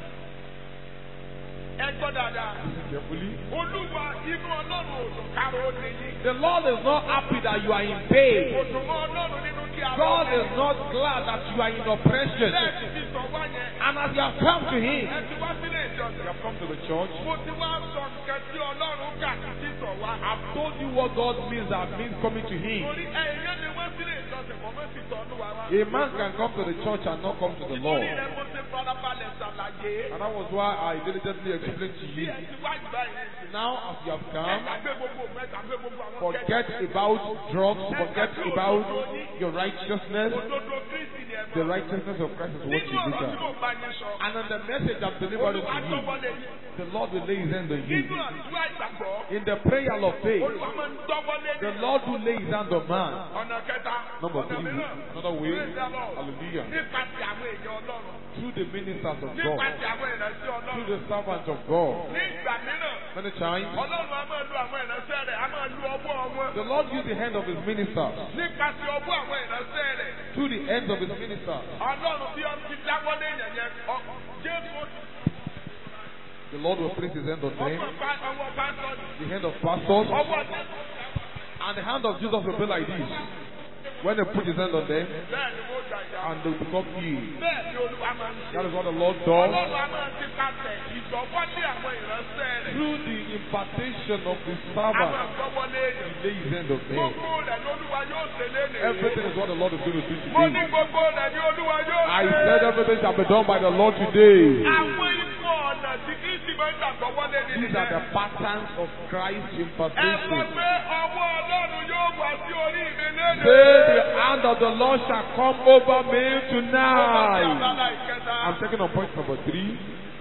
Ẹ gbọ́ dáadáa. Listen carefully. Olúwa inú Ọlọ́run òdùn káró nìyí. The Lord is not happy that you are in pain. Òdùn mọ́ Ọlọ́run nínú kí a God is not glad that you are in oppression. Bẹ́ẹ̀ni ti sọ wá yẹn. And as you have come to Him, Ẹ ti wá sílé ìjọsìn. you have come to the church. Mo ti wá sọ nǹkan tí Ọlọ́run kà sí sísọ wá. I've told you what God means, that means coming to Him. Torí ẹ̀yẹ́ ni wọ́n sílé ìjọsìn kọ́ mọ́ sí tọ́nu wa wá. A man can come to the church and not come to the Lord. Torí rẹ̀ mo ti farabalẹ̀ ṣàlàyé. And that was why I diligently explained to Bí you. ẹ ti wá ìgbà yìí. Now, as you have come, Ẹ̀gbàgbé gbogbo mẹ́gbàgbé gbogbo àwọn forget about drugs, forget about your righteousness. Òdodo Kristi ni ẹ The máa. righteousness of Christ is what Nínú you ọ̀rọ̀ tí desire. mo bá yín sọ. And on the message I'm delivering Olúwa to tó you, wọlé yìí. the Lord will lay His hand on you. Nínú àdúrà ìgbàgbọ́. In the prayer of faith, Olúwa máa ń dọ́wọ́lé the ní. Lord will lay His hand on man. Ọ̀nà kẹta. Number Ọ̀nà 3, mìíràn. another way, Praise the Lord. hallelujah, Nípasẹ̀ àwọn èèyàn Ọlọ́run. through the ministers of God, Nípasẹ̀ àwọn ìrẹsì through Ọlọ́run. the servants of God. Ní ìgbà mìíràn. Many times, Ọlọ́run á máa lu àwọn ìránṣẹ́ rẹ̀, á máa lu ọwọ́ wọn. the Lord used the hand of His ministers, Nípasẹ̀ ọwọ́ àwọn ìránṣẹ́ rẹ̀. through the hands of His ministers. Ọlọ́run bí wọ́n ti dáwọ́lé yẹn yẹn. Jésù ó ti The Lord will place His hand on them, ọwọ́ pásítọ̀ the hand of pastors, ọwọ́ Jésù. and the hand of Jesus will be like this. When they put His hand on them, Bẹ́ẹ̀ ni wọ́n gbà ìyá. and they will become healed. Bẹ́ẹ̀ ni Olúwa máa ń ṣe. That is what the Lord does. Ọlọ́run á máa ti pàṣẹ ìdọ́wọ́lé àwọn ìránṣẹ́ rẹ̀. Through the impartation of His Á servant, máa gbọ́wọ́lé èèyàn. He lay His hand on them. Gbogbo rẹ̀ lÓlúwa yóò ṣe lénìí. Everything is what the Lord is going to do Mo ní today. gbogbo rẹ̀ ni Olúwa yóò ṣe. I said everything shall be done by the Lord today. Àwọn ikọ̀ ọ̀nà tí Kristi máa ń gbàgbọ́ wọlé ní These are the patterns of Christ's Ẹ sọ impartation. pé ọwọ́ Ọlọ́run yóò wá sí orí mi lédè. Say the hand of the Lord shall come over me tonight. I'm taking on point number 3.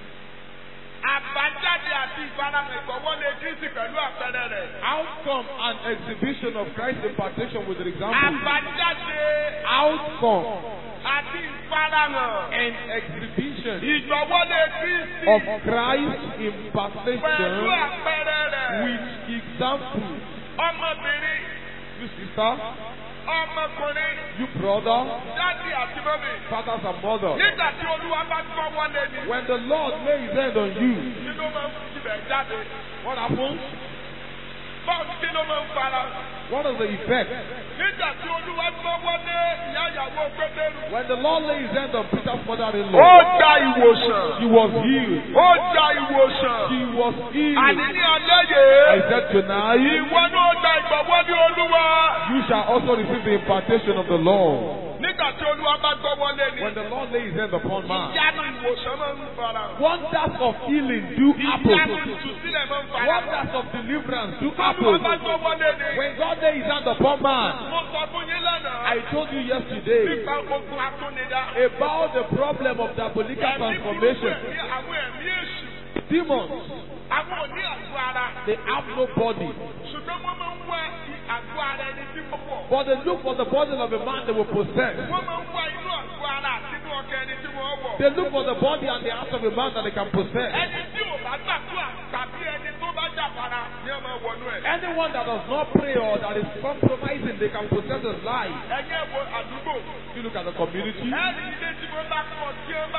Àbájáde àti ìfaramọ̀ ìgbọ̀wọ́lé Kristi pẹ̀lú àpẹẹrẹ rẹ̀. Outcome and exhibition of Christ's impartation with the example. Àbájáde Outcome àti ìfaramọ̀ and exhibition ìgbọ̀wọ́lé Kristi of Christ's pẹ̀lú impartation àpẹẹrẹ rẹ̀. with example. Ọmọbìnrin, You sister, ọmọkùnrin, you brother, dádì àti mọ́mì. fathers and mothers. Nígbà tí Olúwa bá gbọ́ wọlé ni. When the Lord lays His hand on you, Kí ló máa ń tibẹ̀ jáde? what happens? Báwo kí ló máa ń fara? What is the effect? Nígbà tí Olúwa gbọ́ wọlé ìyá ìyàwó Pétérù. When the Lord lays His hand on Peter's Ó mother-in-law, gba ìwòsàn. she was healed. Ó gba ìwòsàn. She was healed. Àní ní alẹ́ yìí. I said tonight, Ìwọ náà gba ìgbàgbọ́ ní Olúwa. you shall also receive the impartation of the Lord. Nígbà tí Olúwa bá gbọ́ wọlé ni. When the Lord lays His hand upon man, Ìyanu ìwòsàn máa ń fara. wonders of healing do Ìyanu happen. ìtúsílẹ̀ máa ń fara. Wonders of deliverance do Olúwa bá happen. gbọ́ wọlé ni. When God lays His hand upon man, Mo sọ fún yín lánàá. I told you yesterday Nípa ogun atúnidá. about the problem of diabolical transformation. Àwọn ẹ̀mí èṣù. Demons, àwọn ò ní àgọ́ ara. they have no body. Ṣùgbọ́n wọ́n máa ń wá àgọ́ ara ẹni tí wọ́n wọ̀. But they look for the body of a man they will possess. Wọ́n máa ń wá inú àgọ́ ara àti inú ọkàn ẹni tí wọ́n wọ̀. They look for the body and the heart of a man that they can possess. Ẹni tí ò bá gbàdúrà tàbí ẹni tó bá jàfara ni ọmọ wọnú ẹ̀. Anyone that does not pray or that is compromising, they can possess his life. Ẹ̀yẹ́ wo àdúgbò. You look at the community, Ẹ̀rí ilé tí wọ́n bá kọ́ tí wọ́n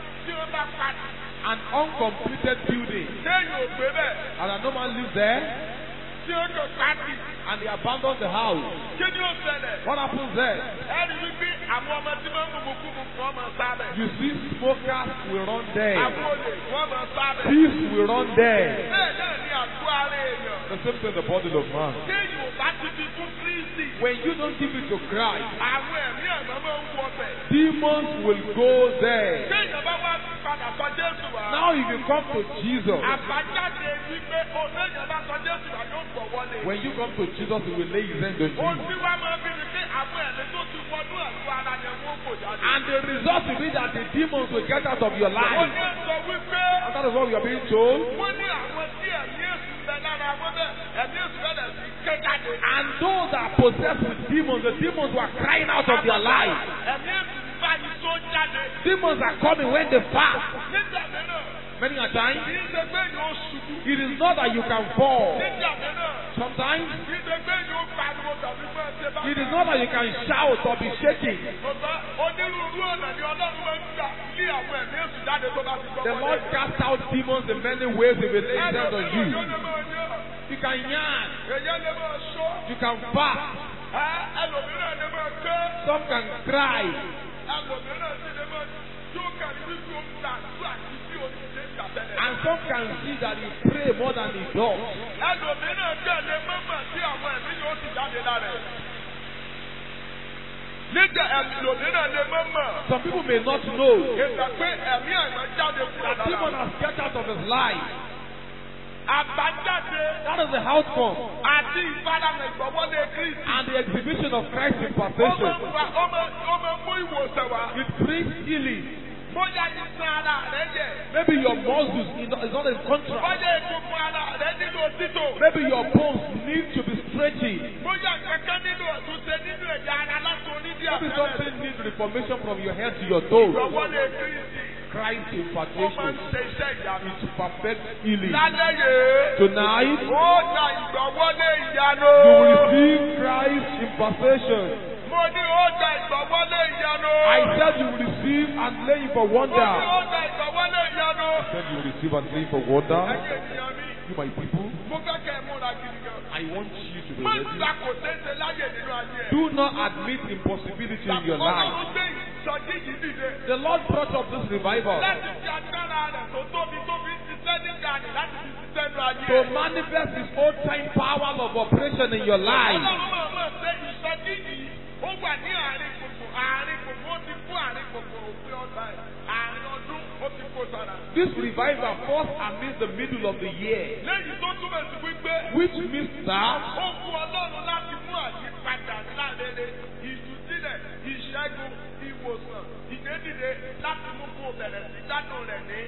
bá pàdé. an uncompleted building, Téèyàn ò gbé bẹ́ẹ̀. and a no man lives there, Tí ó jọ pàdé. and they abandon the house. Kí ni ó ṣẹlẹ̀? What happens there? Ẹ̀rí wípé àwọn ọmọ tí wọ́n ń mú kú mu kọ́ máa sábẹ̀. You see smokers will run there. Àwọn olè wọ́n máa sábẹ̀. Thieves will run there. Bẹ́ẹ̀ náà ni àgọ́ ara èèyàn. The same thing the body of man. Téèyàn ò bá ti fi fún Kristi. When you don't give it to Christ, Àwọn ẹ̀mí ẹ̀mọ́ máa ń wọ bẹ̀. demons will go there. Téèyàn bá wá padà sọ Jésù wá. Now if you come to Jesus, Àbájáde wípé téèyàn bá sọ Jésù wá yóò gbọ̀ wọlé. when you come to Jesus, he will lay his hand on Ohun you. tí wá máa bí ni pé àwọn ẹ̀mí tó ti wọnú àgọ́ ara yẹn wọ́n kò jáde. And the result will be that the demons will get out of your Wọ́n life. ní sọ wípé And that is what we are being told. wọ́n ní àwọn tí ẹ̀mí èṣù bẹ lára wọn bẹ́ẹ̀ ẹ̀mí èṣù bẹ̀rẹ̀ sí ké jáde. And those that are possessed with demons, the demons were crying out of their life. Ẹ̀mí èṣù bá yìí tó jáde. Demons are coming when they fast. Nígbà mìíràn, Many a time, kì í ṣe pé yóò ṣubú. it is not that you can fall. Nígbà mìíràn, Sometimes, kì í ṣe pé yóò pariwo tàbí pé ṣe bá. it is not that you can shout or be shaking. Ọ̀gá onírúurú ọ̀nà ni Ọlọ́run máa ń gbà lé àwọn ẹ̀mí èṣù jáde tó bá ti gbọ́ The Lord cast out demons in many ways if it lays hands on you. You can yarn, Èyẹ́ lè máa ṣó. you can fast, Ẹlòmíràn lè máa ké. some can cry, Ẹlòmíràn sì lè máa tó kàrí wípé ó ń gbà tó àti tí ó ti ṣe ìgbàsẹ̀lẹ̀. and some can see that he pray more than he does. Ẹlòmíràn tẹ̀lé mọ́mọ́ tí àwọn ẹ̀mí yóò ti jáde lára ẹ̀. Nígbà ẹlòmíràn lè mọ́mọ́. Some people may not know Ìgbà pé ẹ̀mí ẹ̀mọ́ jáde kúrò that demon lára. has get out of his life. Àbájáde That is the outcome àti ìfaramẹ̀ ìgbọ̀wọ́lé Kristi. and the exhibition of Christ's Ó impartation. máa mú ìwòsàn wá. It brings healing. Bóyá iṣan ara rẹ̀ yẹ̀. Maybe your muscles is not in contract. Bóyá egungun ara rẹ̀ nílò títò. Maybe your bones need to be stretching. Bóyá kankan nílò àtúnṣe nínú ẹ̀yà ara láti onídìí Maybe àbẹ̀rẹ̀. something needs reformation from your head to your toes. Ìgbọ̀wọ́lé Kristi. Christ's Ó máa ń impartation ṣe iṣẹ́ ìyanu. is perfect healing. Lálẹ́ yìí. Tonight, Ó gba ìgbọ̀wọ́lé ìyanu. you will receive Christ's impartation. Mo ní ó gba ìgbọ̀wọ́lé ìyanu. I said you will receive and lay for Mo ní wonder. ó gba ìgbọ̀wọ́lé ìyanu. I said you will receive and lay for wonder. Ẹ̀yin ènìyàn mi. You, my people, Mo fẹ́ kẹ́ ẹ múra gidi gan. I want you to be Má ready. gba kò ṣeéṣe láyè nínú ayé ẹ̀. Do not admit impossibility in your life. Ọlọ́run gbé ìsọjí yìí dìde. The Lord brought up this revival Láti fi agbára rẹ̀ tó tóbi ṣiṣẹ́ nígbà ní láti fi ṣiṣẹ́ nínú ayé to ẹ̀. manifest His old time power of operation in your life. Ọlọ́run máa mọ̀ pé ìsọjí yìí ó wà ní àárín gbogbo ó ti fún àárín gbogbo òfin ọ̀sán ẹ̀. Àárín ọdún ó ti kó sára. This revival falls amidst the middle of the year, Lẹ́yìn tó túmọ̀ sí wípé which means that ó fún Ọlọ́run láti mú àyípadà ńlá rere, ìtúsílẹ̀, ìṣẹ́gun, ìwòsàn, ìgbédìde láti mú kó bẹ̀rẹ̀ sí gbádùn rẹ̀ ní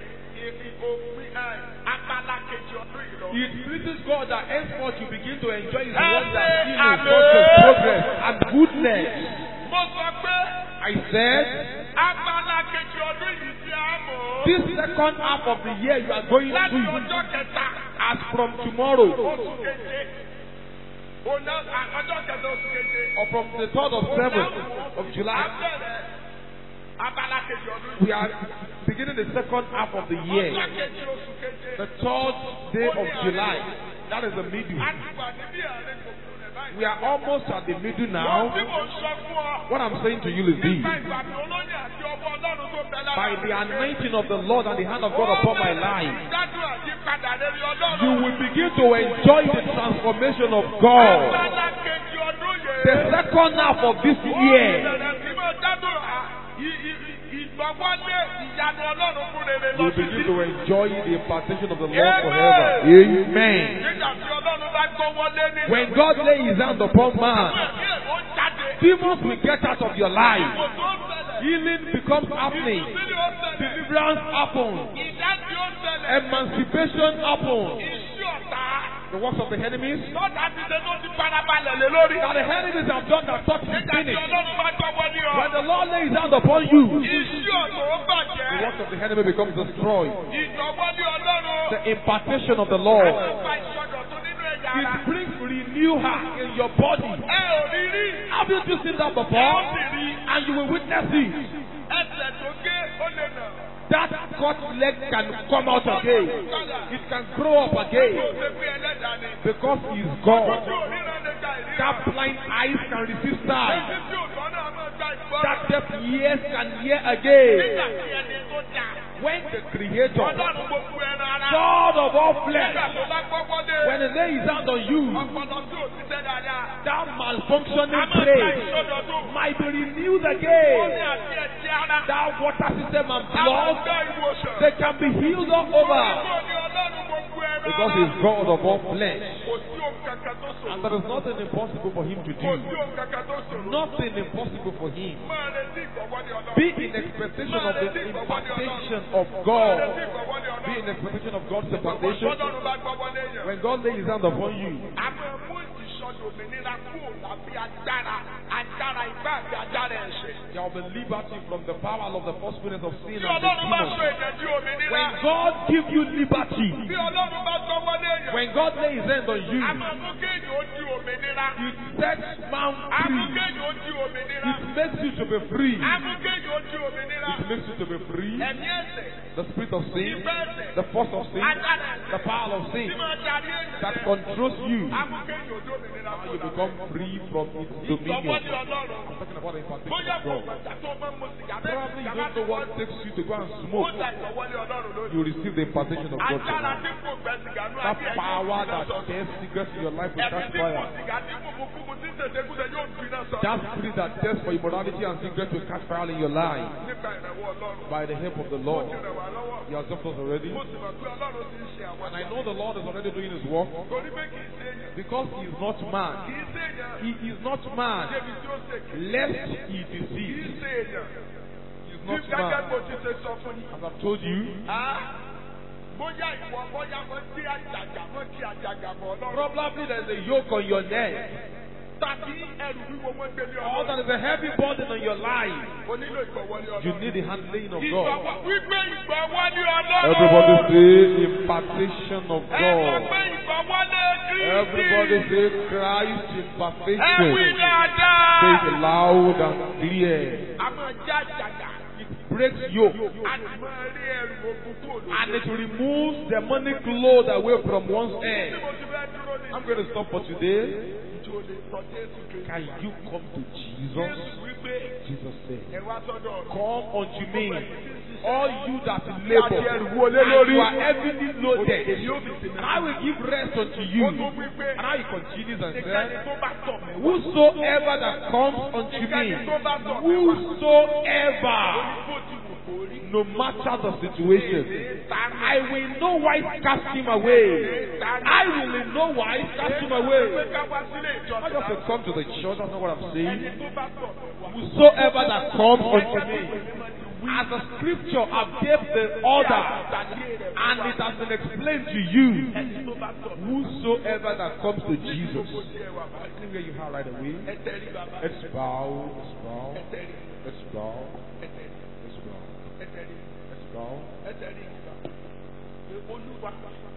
òpin abala kejì ọdún yìí lọ. it pleases God that henceforth you begin to enjoy His Amen. wonders, healing, Amen. success, progress, and goodness. Mo sọ pé I said, abala kejì ọdún yìí tí a mọ̀ this second half of the year you are going láti through, ọjọ́ kẹta as from tomorrow, oṣù keje. Ọjọ́ kẹta oṣù keje. or from the 3rd of 7th of July, Abẹ́rẹ́ abala kejì ọdún yìí. we are beginning the second half of the year, Ọjọ́ kejì oṣù keje. the 3rd day of July. That is the middle. A ti wà níbí àárín gbogbo rẹ̀ báyìí. We are almost at the middle Wọ́n now. tí mo sọ fún ọ. What I'm saying to you is this. Nípa ìgbàgbé olóyè àti ọwọ́ Ọlọ́run tó bẹ lára. By the anointing of the Lord and the hand of God upon my life, Gbádùn àyípadà rere Ọlọ́run. you will begin to enjoy the transformation of God. Abala kejì ọdún yìí. The second half of this year, Bẹ̀rẹ̀ sí máa gbádùn ìgbàwọlé ìyanu Ọlọ́run fún rere you will lọ́dún begin yìí. to enjoy the impartation of the Lord forever. Amen. Nígbà tí Ọlọ́run bá gbọ́ wọlé nínú. When God lays His hand upon man, Ẹ̀mí ẹ̀ ó jáde. demons will get out of your life. Kò tó ṣẹlẹ̀. Healing becomes happening. Ìtúsílẹ̀ ó ṣẹlẹ̀. Deliverance happens. Ìdájí ó ṣẹlẹ̀. emancipation happens. Iṣẹ́ ọ̀tá. The works of the enemies Lọ́dà ti ṣe tó ti farabalẹ̀ lé lórí. that the enemies have done that thought is Nígbà tí finished. Ọlọ́run bá gbọ́wọ́ ní ọ. When the Lord lays hand upon you, Iṣẹ́ ọ̀tá ó the bàjẹ́. works of the enemy becomes destroyed. Ìjọwọ́ ní Ọlọ́run. The impartation of the Lord, Àtúnfà ìṣọ̀dọ̀tún nínú ẹ̀yà ara. it brings renew heart in your body. Ẹ ò rí rí. Haven't you seen that Ẹ ó before? sì rí. And you will witness it. Ẹsẹ̀ tó gé ó lè nà. That cut leg can come out again. It can grow up Kò again ṣe pé ẹlẹ́dàá ni. because He is Ojú God. òmíràn lè gba ìrírí. That blind eyes can receive sight. Etí tí ò gbọ́ náà máa gba ìgbọ́ràn. That deaf ears can hear Nígbà again. tí ẹni tó dà. When the Creator, Ọlọ́run gbogbo ẹran ara. God of all Nígbà flesh, tó bá gbọ́wọ́ dé. when He lays His hand on you, Ọpọlọ tí ò ṣiṣẹ́ dáadáa. that A malfunctioning máa gba brain ìṣọ̀dọ̀tún. might be renewed Ó ní again. àti ẹ̀jẹ̀ ara. That water system and A máa blood, gba ìwòsàn. they can be healed all over Orúkọ ni Ọlọ́run gbogbo ẹran ara. because He's God of all flesh. Kò sí ohun kankan tó And ṣòro. there is nothing impossible for Him to Kò sí do. ohun kankan tó ṣòro. Nothing impossible for Him. Máa retí ìgbọ̀wọ́ ní Ọlọ́run. Be in expectation of the impartation of God. Be in expectation of God's impartation. Ọlọ́run bá gbọ́wọ́ léèyàn. When God lays His hand upon you, A máa mú ìṣọ̀dọ̀ òmìnira kúrò lábẹ́ agbára ipá àti agbára ẹ̀ṣẹ̀. there will be liberty from the power of the false spirit of sin Bí and the Ọlọ́run bá sọ demons. èdè di òmìnira. When God gives you liberty, Bí Ọlọ́run bá gbọ́wọ́ léèyàn. when God lays His hand on you, A máa mú kéèyàn ó di òmìnira. it sets man A mú free. kéèyàn ó di òmìnira. It makes you to be free. A mú kéèyàn ó di òmìnira. It makes you to be free. Ẹ̀mí ẹ̀ṣẹ̀. The spirit of sin, Ìfẹ́ ẹ̀ṣẹ̀. the force of sin, Agbára ẹ̀ṣẹ̀. the power of sin Tí máa darí ènìyàn. that controls you, A mú kéèyàn ó di òmìnira. and you become free from its Ìgbọ̀wọ́ ní dominion. Ọlọ́run. I'm talking about the impartation Bóyá of kò God. gbàgbà tó máa ń mu sìgá bẹ́ẹ̀ Probably you sìgá bá don't ti know what wọ́n. takes you to go and Ó smoke. da ìgbọ̀wọ́ ní Ọlọ́run lónìí. You receive the impartation of God Agbára tonight. tí kò gbẹ sìgá ní That ayé ẹ̀yìn power òfin náà that sọ̀rọ̀. tests secrets in your life will Ẹ̀mí catch tí kò fire. sìgá tí kò mú kúmu tí tẹ̀sẹ̀kúsẹ̀ yóò fi náà sọ̀rọ̀. That spirit that tests for immorality and secrets will catch fire in your life. Nípa ìrànwọ́ Ọlọ́run. By the help of the Ó Lord. ti rẹ̀ wá lọ́wọ́. He has helped us already. Mo sì mọ̀ pé Ọlọ́run ti ń ṣe àwọn And I know the Lord is already doing His work torí pé kì í ṣe èèyàn. because He is not Kì man. í ṣe èèyàn. He is not man, Débi tí ó ṣe kì í. lest He Kì í deceive. ṣe èèyàn. He is Bí not gẹ́gẹ́ man. bó ti ṣe sọ fún yín. As I've told you, Bóyá ìwọ bóyá wọ́n gbé àjàgà wọ́n ti àjàgà bọ̀ Ọlọ́run. probably there is a yoke on your neck, Tàbí ẹrù wíwo wọ́n gbé ní or Ọlọ́run. there is a heavy burden on your life. O nílò ìgbọ̀wọ́ ní You Ọlọ́run. need the handling of Ìgbọ̀wọ́ God. wípé ìgbọ̀wọ́ ní Ọlọ́run. Everybody say impartation of Ẹ sọ God. pé ìgbọ̀wọ́ ní Kristi. Everybody say Christ Ẹ wí impartation. dáadáa. Say it loud and clear. A máa já àjàgà. Breaks yoke A sì máa rí ẹrù ogun kúrò lórí. and it removes demonic load away from one's Tí head. mo ti fẹ́ dúró ní I'm going to stop for today. ìjọ lè sọ Jésù Kristi. Can you come to Jesus? Jésù wípé Jesus said, ẹ wá sọ́dọ̀ ọ̀rọ̀. come unto me, all you that labor Láti ẹrù and wọlé lórí. you are heavily loaded, Èmi ó fi sinmi. and I will give rest unto you. Ó tún wípé And how he continues and ìkànnì said, tó bá tọ̀ mí wá. whosoever that comes unto me, whosoever, Bó ti wù kó rí. no matter the situation, I will in no wise cast him away. I will in no wise cast him away. Not just to come to the church, that's not what I'm saying. Whosoever that comes unto me, as the scripture have gave the order, and it has been explained to you, whosoever that comes to Jesus, anywhere you are right away, let's bow, let's bow, let's bow, let's bow, let's bow. Olúwa,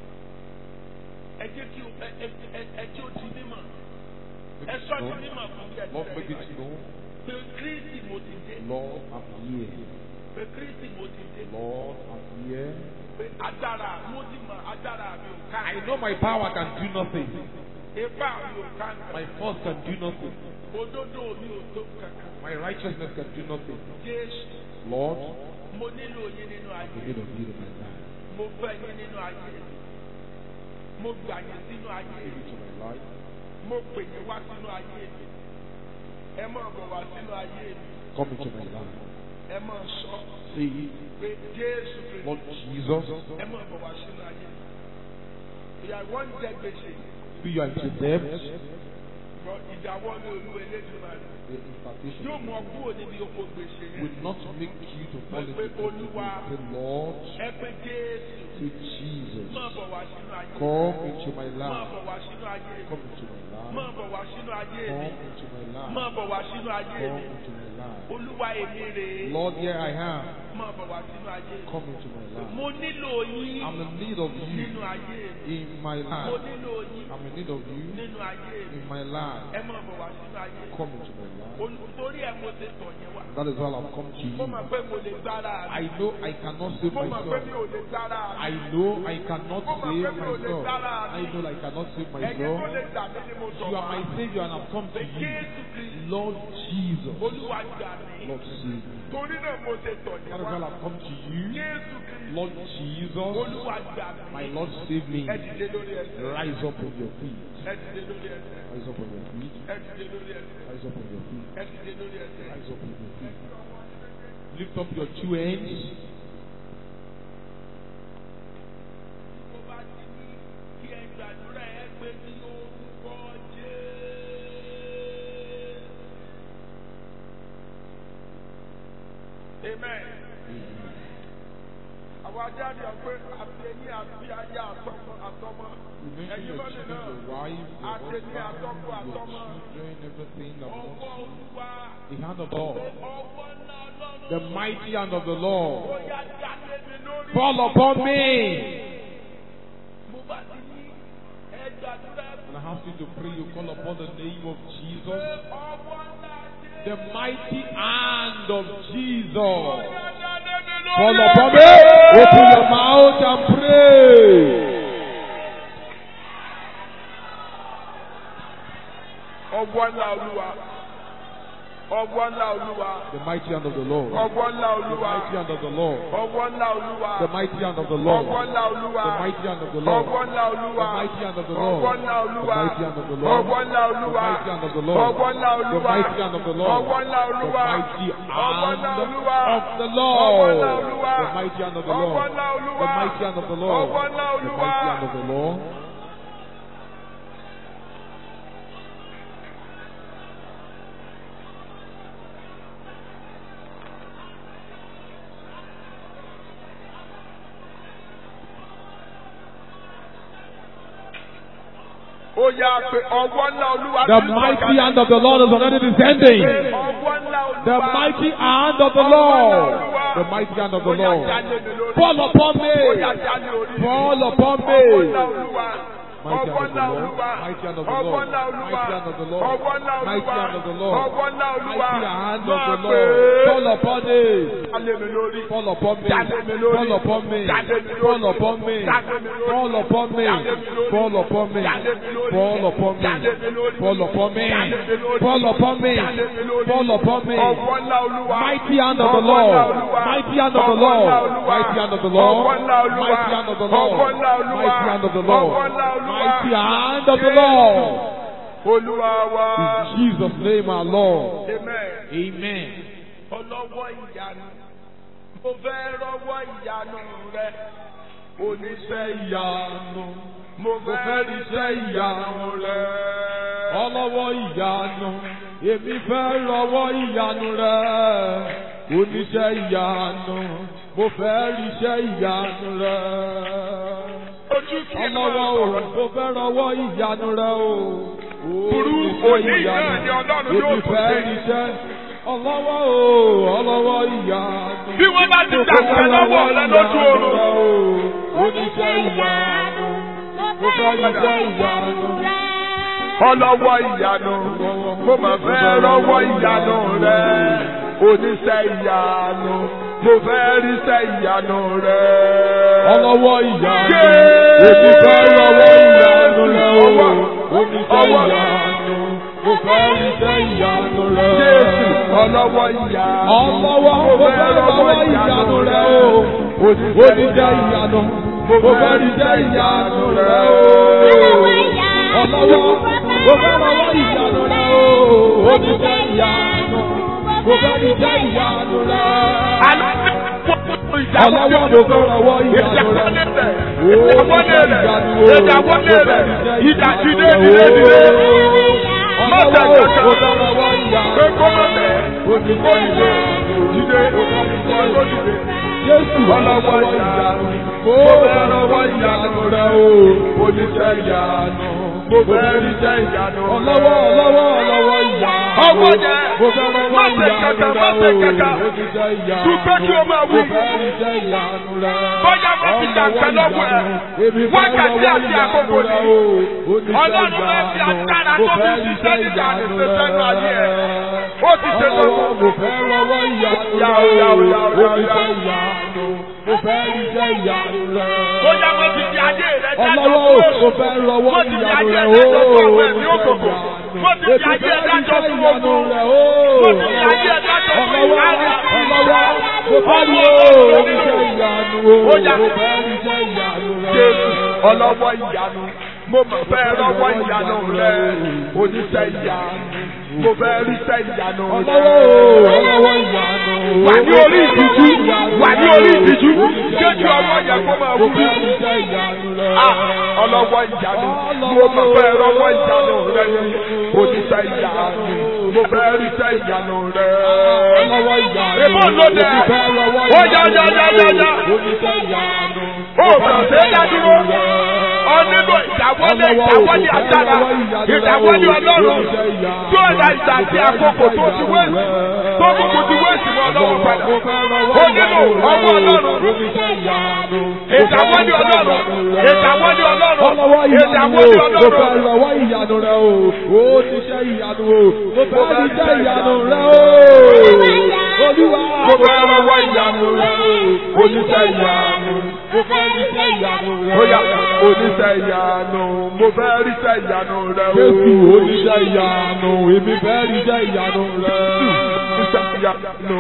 ẹ jẹ́ kí ẹ jẹ́ ó di mímọ̀. Ẹ sọ di mímọ̀ fún bí ẹ Lord, make it known. pé Kristi mo ti dé. Lord, I'm here. Pé Kristi mo ti dé. Lord, I'm here. Pé agbára mo ti mọ̀ agbára mi ò ká. I know my power can do nothing. Ipá mi ò ká. My force can do nothing. Òdodo mi ò tó kankan. My righteousness can do nothing. Jésù, Lord, mo nílò yín nínú I ayé. need of you in my life. Mo fẹ́ yín nínú ayé. Mo gbà yín sínú ayé. Give it to my life. Mo pè yín wá sínú ayé mi. Ẹ máa bọ̀ wá sínú ayé mi. Come into my life. Ẹ máa sọ Say it. pé Jésù Kristi. Lord Jesus, Ẹ máa bọ̀ wá sínú ayé mi. Ìyá ìwọ́n ń jẹ gbèsè. be you into debt. Ìdá ìdáwọ́lé olúwa elédùnmarè. The impartation Yóò mú ọ kúrò níbi oko gbèsè yẹn. will not make you to fall into the Olúwa. The Lord, Ẹ pé Jésù. to Jesus, Máa bọ̀ wá sínú ayé. come into my Máa life, bọ̀ wá sínú ayé. come into my Máa life, bọ̀ wá sínú ayé mi. come into my life, Máa bọ̀ wá sínú ayé come mi. into my life. Olúwa èmi rèé. Lord, here I am, Máa bọ̀ wá sínú ayé mi. come into my life. Mo nílò yín I'm in need of you nínú ayé mi. in my Mo life. nílò yín I'm in need of you nínú ayé mi. in my life. Ẹ máa bọ̀ wá sínú ayé mi. Come into my life. Torí ẹ mo ti tọ̀ yẹn wá. That is why I've come to Mo you. mọ̀ pé mo lè gbára mi. I know I cannot save Mo mọ̀ pé mi myself. ò lè gbára mi. I know I cannot save myself. I know I cannot save Ẹ̀yin tó myself. lè gbà mí ni mo tọ̀ You wá. are my Savior and I've come to you. Jésù Kristi. Lord Jesus, Olúwa gbà mí. Lord save me. Torí náà mo ti tọ̀ That yẹn is why wá. I've come to you. Jésù Kristi. Lord Jesus, Olúwa gbà mí. my Lord save me. Ẹ dìde lórí ẹsẹ̀. Rise up on your feet. Ẹ dìde lórí ẹsẹ̀. Rise up on your feet. Ẹ dìde lórí ẹsẹ̀. Rise up on your feet. Ẹ dìde lórí ẹsẹ̀. Rise up on your feet. Lift up your two hands. Mo bá ti ní kí ẹ gbàdúrà ẹ pé ní orúkọ Jésù. Amen. Àwọn ajáde ọ̀pẹ àti ẹ̀yìn àti ayé àtọmọ. You mention Ẹ̀yin your mọ́lẹ̀ children, náà. your wife, your Àti ẹ̀yìn husband, àtọkọ your àtọmọ. children, everything that Ọwọ́ belongs Olúwa. to you. The hand of God, Ọwọ́ náà lọ́rùn. the mighty hand of the Lord, Ó yá jáde mi lórí. fall upon me. Mo bá ti ní ẹ gbàdúrà And I ask you to pray, you call upon the name of pé Jesus, ọwọ́ náà dé. the mighty hand of Jesus. Ó yá jáde mi lórí. Fall upon me. Open your mouth and pray. Ọwọ́ ńlá Olúwa. Ọwọ́ ńlá Olúwa. The mighty hand of the Lord. Ọwọ́ ńlá The Olúwa. mighty hand of the Lord. Ọwọ́ ńlá Olúwa. The mighty hand of the Ọwọ́ Lord. ńlá Olúwa. The mighty hand of the Lord. Ọwọ́ ńlá Olúwa. The mighty hand of the Lord. Ọwọ́ ńlá Olúwa. The mighty hand of the Lord. Ọwọ́ ńlá The Olúwa. mighty hand of the Lord. Ọwọ́ ńlá The Olúwa. mighty hand of the Lord. Ọwọ́ ńlá The Olúwa. mighty Ọwọ́ ńlá hand Olúwa. of the Ọwọ́ Lord. ńlá Olúwa. The mighty hand of the Ọwọ́ Lord. ńlá Olúwa. The mighty hand of the Lord. Ọwọ́ ńlá The Olúwa. mighty hand of the Lord. Ó yá pé ọwọ́ ńlá Olúwa. The mighty hand of the Lord is already descending. Ọwọ́ ńlá Olúwa. The mighty hand of the Lord. The mighty hand of the Lord. Fall upon me. Fall upon me. Mighty hand of the Lord. Mighty hand of the Lord. Mighty hand of the Lord. Mighty hand of the Lord. Mighty hand of the Lord. Fall upon me. Fall upon me. Fall upon me. Fall upon me. Fall upon me. Fall upon me. Fall upon me. Fall upon me. Fall upon me. Fall upon me. Mighty hand of the Lord. Mighty hand of the Lord. Mighty hand of the Lord. Mighty hand of the Lord. Mighty hand of the Lord. Mighty hand of the Lord. In Jesus' name, our Lord. Amen. Ọlọ́wọ́ ìyanu, mo fẹ́ rọ́wọ́ ìyanu rẹ, oníṣẹ́ ìyanu, mo fẹ́ ríṣẹ́ ìyanu rẹ. Ọlọ́wọ́ ìyanu, èmi fẹ́ rọ́wọ́ ìyanu rẹ̀. Oníṣẹ́ ìyanu, mo fẹ́ ríṣẹ́ ìyanu rẹ̀. Ojú kí n máa Ọlọ́wọ́ o, sọ̀rọ̀. mo fẹ́ rọ́wọ́ ìyanu rẹ̀ o. Burú òní náà ni Ọlọ́run yóò Èmi tún fẹ́ ṣe. ríṣẹ́. Ọlọ́wọ́ o, ọlọ́wọ́ ìyanu. Bí wọ́n bá ti dàgbà lọ́wọ́ rẹ lójú oorun. Oníṣẹ́ ìyanu, mo fẹ́ ríṣẹ́ ìyanu. Ọlọ́wọ́ ìyanu, mo máa fẹ́ rọ́wọ́ ìyanu rẹ. Oníṣẹ́ ìyanu, mo fẹ́ ríṣẹ́ ìyanu rẹ. Ọlọ́wọ́ ìyanu, èmi fẹ́ rọ́wọ́ ìyanu rẹ o. Oníṣẹ́ ìyanu, mo fẹ́ ríṣẹ́ ìyanu rẹ. Jésù, ọlọ́wọ́ ìyanu, Ọlọ́wọ́, mo fẹ́ rọ́wọ́ ìyanu rẹ o. Oníṣẹ́ ìyanu, mo fẹ́ ríṣẹ́ ìyanu rẹ o. Ọlọ́wọ́, mo fẹ́ rọ́wọ́ ìyanu rẹ o. Oníṣẹ́ ìyanu, mo fẹ́ ríṣẹ́ ìyanu rẹ. Ọlọ́wọ́, mo fẹ́ rọ́wọ́ ìyanu rẹ. ìdàwọlé rẹ̀, ìdàjídé, dídé, dídé. Mọ̀tẹ̀ Mo fẹ́ lọ́wọ́ ìyanu. Pé kó má tẹ̀. Ó dìde. Dìde. Ó dìde. Jésù Ọlọ́wọ́ ìyanu. mo fẹ́ lọ́wọ́ ìyanu rẹ o. Oníṣẹ́ ìyanu. Mo fẹ́ ríṣẹ́ ìyanu. Ọlọ́wọ́ ìyanu. Ọwọ́ jẹ́. Mo fẹ́ lọ́wọ́ Má ṣe ìyanu kàkà, rẹ má o. ṣe kàkà. Oníṣẹ́ ìyanu. Dúpẹ́ kí o máa wí. Mo fẹ́ ríṣẹ́ ìyanu rẹ. Bóyá wọ́n ti dàgbẹ́ lọ́wọ́ ẹ̀. Wákàtí àti àkókò ni. Ọlọ́run fẹ́ fi agbára tó fi ṣiṣẹ́ nígbà ní ṣe sẹ́nu ayé ẹ̀. Ó ti ṣe lọ́wọ́. Mo fẹ́ lọ́wọ́ ìyanu rẹ o. Oníṣẹ́ ìyanu. Mo fẹ́ ríṣẹ́ ìyanu rẹ. Bóyá wọ́n ti di ayé rẹ̀ dájọ́ Ọlọ́wọ́ mo fẹ́ lọ́wọ́ Wọ́n ti di ìyanu ayé rẹ rẹ̀ o. dájọ́ fún ọ̀pọ̀ ẹ̀mí òkòkò. Wọ́n ti di ayé rẹ̀ dájọ́ fún ogun. Wọ́n ti di ayé rẹ̀ dájọ́ fún ìyára. Mo fẹ́ rí o. Oníṣẹ́ ìyanu o. Bóyá Mo fẹ́ ríṣẹ́ ìyanu rẹ. Jésù ọlọ́wọ́ ìyanu. Mo fẹ́ rọ́wọ́ ìyanu rẹ̀. Oníṣẹ́ ìyanu. Mo fẹ́ ríṣẹ́ ìyanu rẹ̀. Ọlọ́wọ́ ìyanu. Wà ní orí ìdíjú. Wà ní orí ìdíjú. Kéjú ọwọ́ yẹn kó máa Mo wú. fẹ́ ríṣẹ́ ìyanu rẹ. Ọlọ́wọ́ ìyanu. Mo fẹ́ rọ́wọ́ ìyanu rẹ̀. Oníṣẹ́ ìyanu. Mo fẹ́ ríṣẹ́ ìyanu rẹ̀. Ọlọ́wọ́ ìyanu. Èbó lóde. Mo fẹ́ rọwọ́ Ó ìyanu yá. Oníṣẹ́ ìyanu. Ó bẹ̀rẹ̀ sí dádúró. Ọ nílò ìdáwọ́lé agbára. Ìdáwọ́lé Ọlọ́run. Tí ó da ìgbà àti àkókò tó ti wéèsì. Tó kúkú ti wéèsì mọ́ Ọlọ́run padà. Ó nílò ọwọ́ Ọlọ́run. Ìdáwọ́lé Ọlọ́run. Ìdáwọ́lé Ọlọ́run. Ìdáwọ́lé Mo fẹ́ Ọlọ́run. rọwọ́ ìyanu rẹ o. Ó ti ṣe ìyanu o. Mo fẹ́ ríṣẹ́ ìyanu rẹ o. Olúwa. Mo fẹ́ rọwọ́ ìyanu rẹ. Oníṣẹ́ ìyanu. Mo fẹ́ ríṣẹ́ ìyanu rẹ. Ó yá oníṣẹ́ ìyanu. Mo fẹ́ ríṣẹ́ ìyanu rẹ o. Jésù oníṣẹ́ ìyanu. Èmi fẹ́ ríṣẹ́ ìyanu rẹ. Iṣẹ́ ìyanu.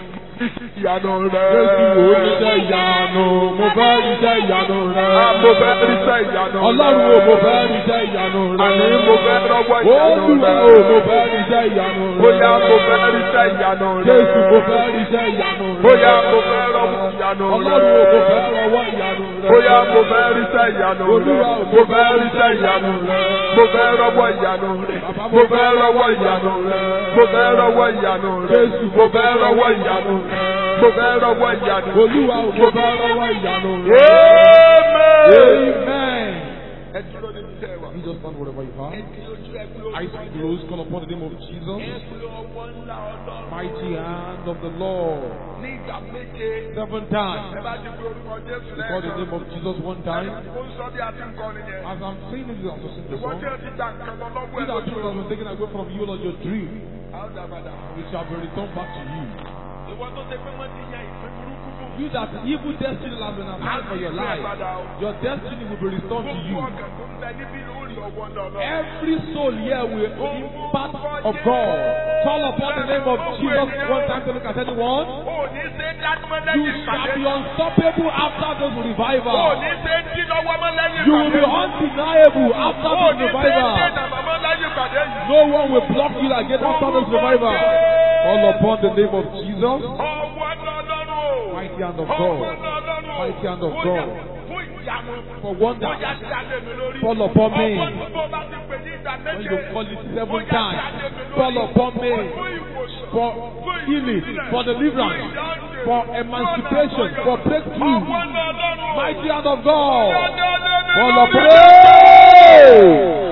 Ìyanu rẹ. Jésù oníṣẹ́ ìyanu. Mo fẹ́ ríṣẹ́ ìyanu rẹ. Mo fẹ́ ríṣẹ́ ìyanu rẹ. Ọlọ́run o, mo fẹ́ ríṣẹ́ ìyanu rẹ. Àní mo fẹ́ rọ́wọ́ ìyanu Olúwa rẹ. o, mo fẹ́ ríṣẹ́ ìyanu rẹ. Bóyá mo fẹ́ ríṣẹ́ ìyanu rẹ. Jésù mo fẹ́ ríṣẹ́ ìyanu rẹ. Bóyá mo fẹ́ rọ́wọ́ ìyanu rẹ. Ọlọ́run o, mo fẹ́ rọwọ́ ìyanu rẹ. Bóyá mo fẹ́ ríṣẹ́ ìyanu rẹ. Olúwa o, Mo fẹ́ ríṣẹ́ ìyanu rẹ. Mo fẹ́ rọ́wọ́ ìyanu rẹ. Mo fẹ́ rọ́wọ́ ìyanu rẹ. Mo fẹ́ rọ́wọ́ ìyanu rẹ. Jésù Mo fẹ́ rọ́wọ́ ìyanu rẹ. Mo fẹ́ rọ́wọ́ ìyanu rẹ. Olúwa o, mo fẹ́ rọwọ́ ìyanu rẹ. Amen. Amen. Ẹ dúró níbi tẹ́ ẹ wà. You just stand wherever you are. Ẹ di ojú ẹgbẹ́ ojú. Eyes closed, call upon the name of Jesus. Ẹ gbé ọwọ́ ńlá Ọlọ́run. Mighty hand of the Lord. Ní ìgbà méje. 7 times. Ẹ bá ti gbé orúkọ Jésù Call the lẹ́ẹ̀kan. name of Jesus 1 time. Ó ń sọ bí a ti ń kọrin yẹn. As I'm saying this, I'm sing the Ìwọ song. tí ẹ ti gba nǹkan lọ lọ́wọ́ You ẹ that lójú things has been taken away from you, Lord, your dream, Àdàbàdà. it shall be returned back to you. Ìwọ tó ṣe pé wọ́n ti yan ìpín burúkú fún. You that evil destiny has been assigned for your life, your destiny will be restored to you. Gbogbo ọkàn tó ń bẹ níbí lórí ọwọ́ lọ́lọ́. Every soul here will impact of God. Call upon the name of Jesus 1 time to look at anyone. Ó ní ṣe dájúmọ́ You lẹ́yìn shall ìpàdé. be unstoppable after this Ó revival. ní ṣe dí lọ́wọ́ mọ́ lẹ́yìn You will be ìpàdé. undeniable after Ó this ní ṣe revival. dènà màmá lẹ́yìn ìpàdé yìí. No one will block you again after this revival. Call upon the name of Jesus. Ọwọ́ Ọlọ́run o. Mighty hand of Ọwọ́ God. Ọlọ́run o. Mighty hand of Ó yá, God. fún ìyanu. For Ó wonder, yá jáde mi lórí. fall upon me. Ọwọ́ tó bá ti pè ní ìgbà When méje. you call it 7 Ó yá times, jáde mi lórí. fall upon me. Fún ìwòsàn. For healing, for deliverance, for emancipation, for breakthrough. Ọwọ́ Ọlọ́run o. Mighty hand of God. Jáde mi Fall lórí. upon me.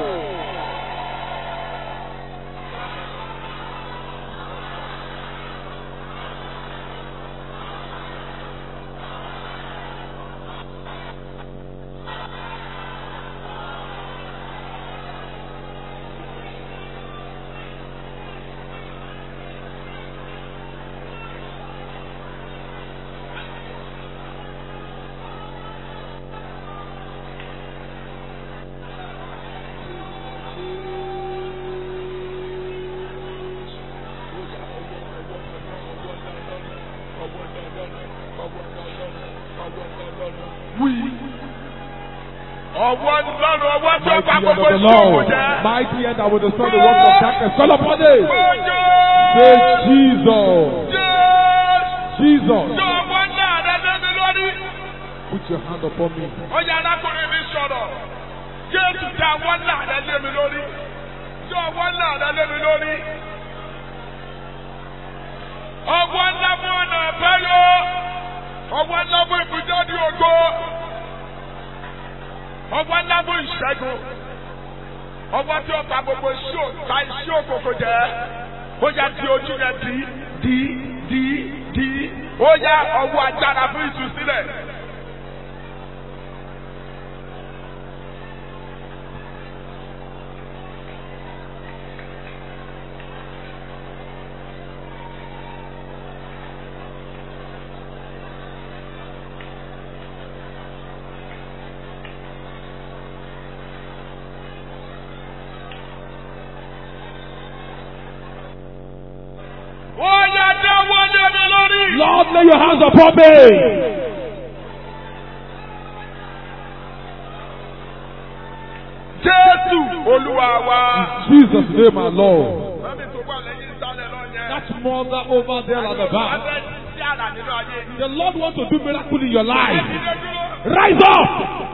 Ọwọ́ Ọlọ́run, ọwọ́ tó Mighty bá hand of gbogbo the ìṣòwò Lord. jẹ́. Mighty hand that will destroy the works of darkness. Call upon it. Ọjọ́. Say Jesus. Jésù. Jesus. Jọ ọwọ́ náà rẹ lé mi lórí. Put your hand upon me. Ọjà arákùnrin mi sọ̀rọ̀. Jésù dá ọwọ́ náà rẹ lé mi lórí. Jọ ọwọ́ ńlá rẹ lé mi lórí. Ọwọ́ ńlá fún ọ̀nà àbáyọ. Ọwọ́ ńlá fún ìbújáde ògo. Ọwọ́ ńlá fún ìṣẹ́gun. Ọwọ́ tí ó ta gbogbo iṣẹ́ òkòkò jẹ́. Ó yá di ojú rẹ̀ di. Ó yá ọwọ́ agbára fún ìtúsílẹ̀. Lord, lay your hands upon me. Jésù Olúwa wa. In Jesus' name, our Lord. That mother over there at the back. The Lord wants to do miracle in your life. Rise up.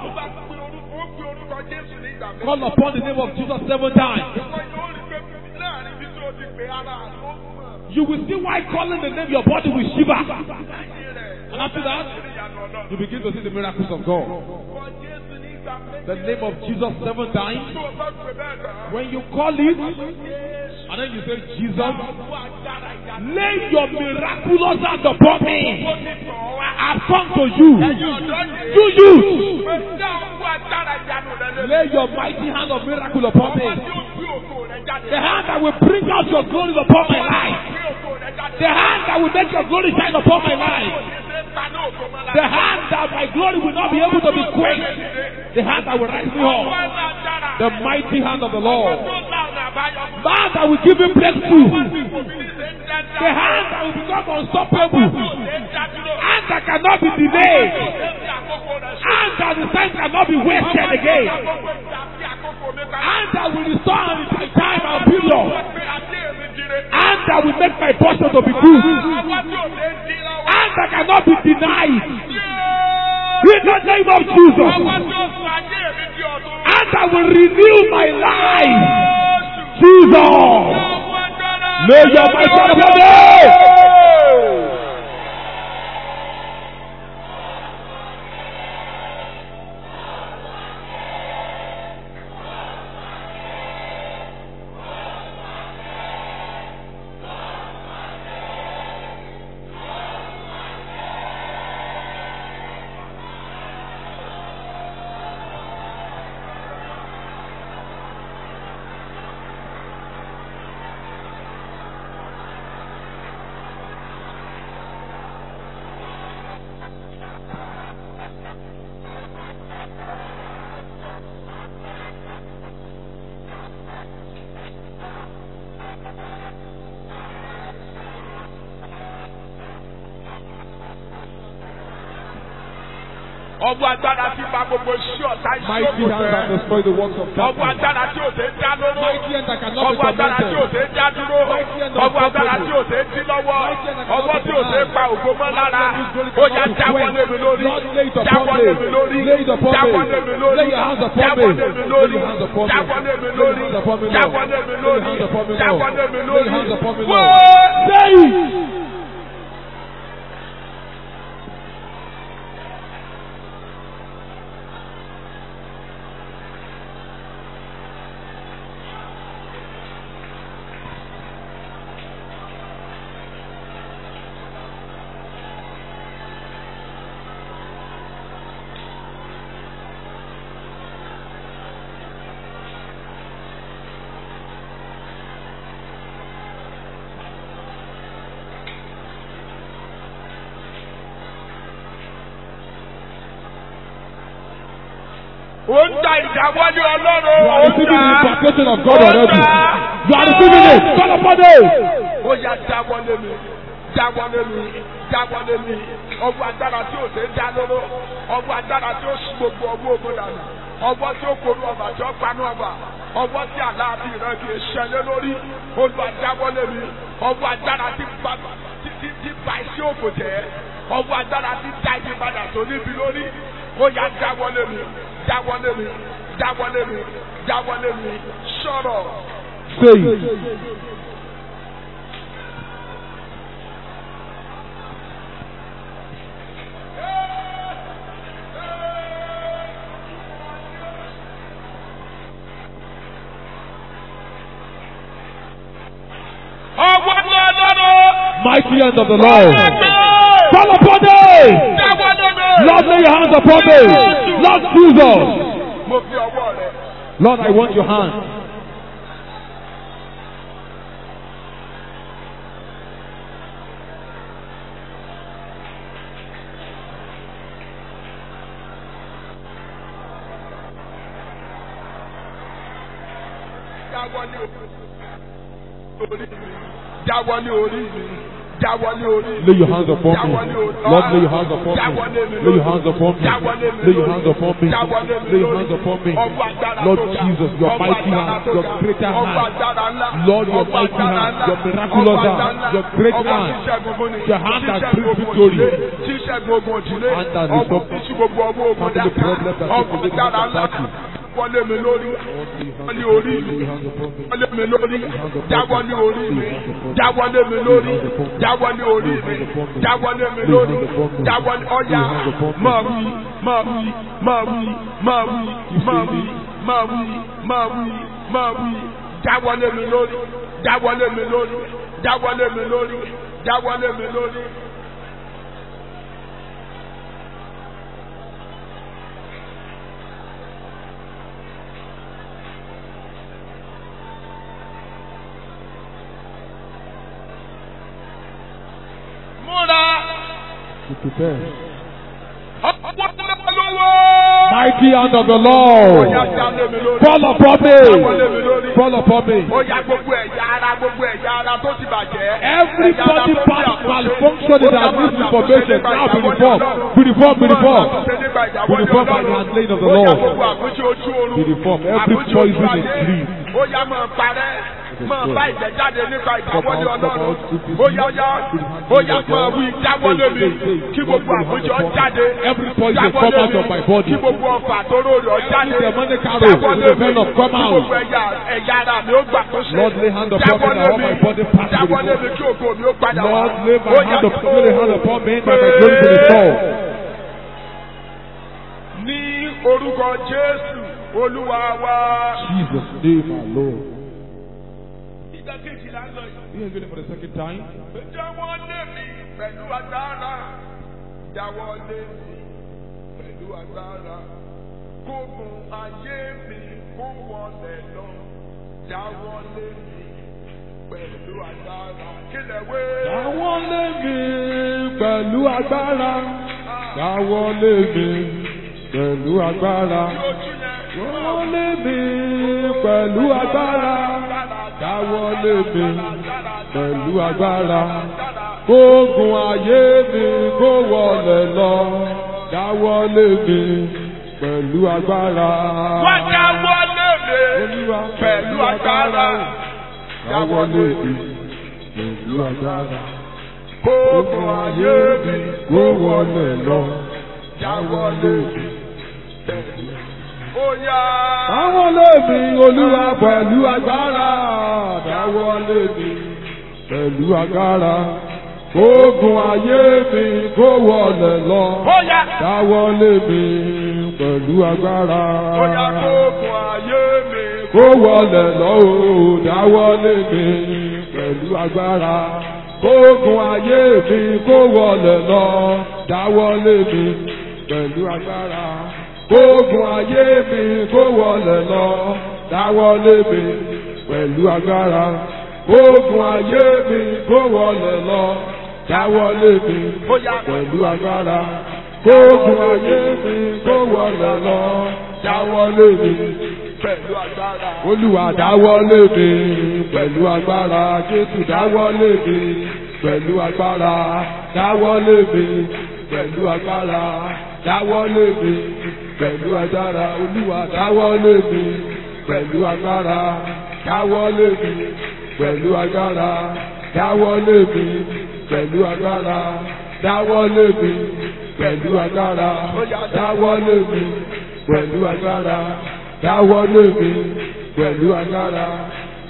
Call upon the name of Jesus 7 times. You will see why calling the name your body will shiver. And after that, you begin to see the miracles of God. The name of Jesus 7 times. When you call it, and then you say, Jesus, lay your miraculous hand upon me. I've come to you. You. Lay your mighty hand of miracle upon me. The hand that will bring out your glory upon my life. The hand that will make your glory shine upon my life. The hand that my glory will not be able to be quenched. The hand that will rise me up. The mighty hand of the Lord. Man that will give me breakthrough. The hand that will become unstoppable. Hand that cannot be delayed. Hand that the time cannot be wasted again. Hand that will restore my time and period. Hand that will make my posture to be good. Hand that cannot be denied. In the name of Jesus. And I will renew my life. Jesus. Lay your mighty hand upon me. Ọwọ́ agbára tí bá gbogbo iṣẹ́ ọ̀tá iṣẹ́ Mighty hand that destroy the works of ọwọ́ darkness. agbára tí ò ṣe ń dá lóró. Mighty hand that cannot be Ọwọ́ agbára tí ò tormented. ṣe ń dá dúró. Ọwọ́ agbára tí ò ṣe ń dí lọ́wọ́. Ọwọ́ tí ò ṣe ń pa ògo mọ́ lára. Ó yá jáwọ́ lé mi lórí. Jáwọ́ lé mi lórí. Jáwọ́ lé mi lórí. Jáwọ́ lé mi lórí. Jáwọ́ lé mi lórí. Jáwọ́ lé mi lórí. Jáwọ́ lé mi lórí. Wọ́ọ́. Ó ń ta ìdáwọ́lé Ọlọ́run. You are receiving the impartation of God already. You are receiving it. Call upon it. Ó yá dáwọ́lé mi, dáwọ́lé mi, dáwọ́lé mi. Ọwọ́ agbára tí ò ṣe ń dá lóró. Ọwọ́ agbára tí ó ṣí gbogbo ọwọ́ ogun dànù. Ọwọ́ tí ó korú ọba tí ó panú ọba. Ọwọ́ tí àlàáfí rẹ̀ kì í ṣẹlẹ̀ lórí. Olúwa dáwọ́lé mi. Ọwọ́ agbára tí ba iṣẹ́ òkò jẹ́. Ọwọ́ agbára tí dá ibi padà tó níbi lórí. Ó yá dáwọ́lé mi, dáwọ́lé mi, dáwọ́lé mi, dáwọ́lé mi. Sọ̀rọ̀, Say it. Mighty hand of the Lord. Fall upon me. Lord, lay your hands upon me. Lord Jesus. Lord, I want your hand. Lay your hands upon me. Lord, lay your hands upon me. Lay your hands upon me. Lay your hands upon me. Lay your hands upon me. Lord Jesus, your mighty hand, your greater hand. Lord, your mighty hand, your miraculous hand, your great hand. Your hand that brings victory. Hand that resolves family problems that people live in. Wọlé mi lórí, wọlé orí mi, wọlé mi lórí, dáwọlé orí mi, dáwọlé mi lórí, dáwọlé orí mi, dáwọlé mi lórí, dáwọlé ọ̀yà, máa wí, máa wí, máa wí, máa wí, máa wí, máa wí, máa wí, máa wí, dáwọlé mi lórí, dáwọlé mi lórí, dáwọlé mi lórí, dáwọlé mi lórí. Prepare. Mighty hand of the Lord. Fall upon me. Fall upon me. Every body part malfunction in our needs information now be reformed. Be reformed. Be reformed. Be reformed by the hand of the Lord. Be reformed. Every poison is clean. Máa bá ìjẹ́ jáde nípa ìdáwọ́lé Ọlọ́run. Bóyá máa wí dáwọ́lé mi kí gbogbo àwùjọ jáde. Dáwọ́lé mi kí gbogbo ọfà tó rò rọ̀ jáde. Dáwọ́lé mi kí gbogbo ẹ̀yà ara mi ó gbà tó ṣe. Dáwọ́lé mi kí ògo mi ó padà wá. Ní orúkọ Jésù Olúwa wa. Jesus name our Lord. We are going for the second time. Dáwọ́lé mi pẹ̀lú agbára. Dáwọ́lé mi pẹ̀lú agbára. Kógun ayé mi kó wọlé lọ. Dáwọ́lé mi pẹ̀lú agbára. Kílẹ̀ wé. Dáwọ́lé mi pẹ̀lú agbára. Dáwọ́lé mi pẹ̀lú agbára. Dáwọ́lé mi pẹ̀lú agbára. Dáwọ́lé mi pẹ̀lú agbára. Kógun ayé mi kó wọlé lọ. Dáwọ́lé mi pẹ̀lú agbára. Wá dáwọ́lé mi pẹ̀lú agbára. Dáwọ́lé mi pẹ̀lú agbára. Kógun ayé mi kó wọlé lọ. Dáwọ́lé mi pẹ̀lú agbára. Dáwọ́lé mi Olúwa pẹ̀lú agbára. Dáwọ́lé mi pẹ̀lú agbára. Ogun ayé mi kó wọlé lọ. Dáwọ́lé mi pẹ̀lú agbára. Ogun ayé mi kó wọlé lọ. Dáwọ́lé mi pẹ̀lú agbára. Ogun ayé mi kó wọlé lọ. Dáwọ́lé mi pẹ̀lú agbára. Ogun ayé mi kó wọlé lọ. Dáwọ́lé mi pẹ̀lú agbára. Ogun ayé mi kó wọlé lọ. Dáwọ́lé mi pẹ̀lú agbára. Ogun ayé mi kó wọlé lọ. Dáwọ́lé mi pẹ̀lú agbára. Olúwa dáwọ́lé mi pẹ̀lú agbára. Jésù dáwọ́lé mi pẹ̀lú agbára. Dáwọ́lé mi pẹ̀lú agbára. Dáwọ́lé mi pẹ̀lú agbára. Olúwa dáwọ́lé mi pẹ̀lú agbára. Dáwọ́lé mi pẹ̀lú agbára. Dáwọ́lé mi pẹ̀lú agbára. Dáwọ́lé mi pẹ̀lú agbára. Dáwọ́lé mi pẹ̀lú agbára. Dáwọ́lé mi pẹ̀lú agbára.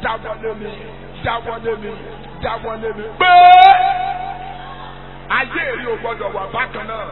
dáwọ́lé mi, dáwọ́lé mi, dáwọ́lé mi. Pé ayé rí o gbọ́dọ̀ wà bákan náà.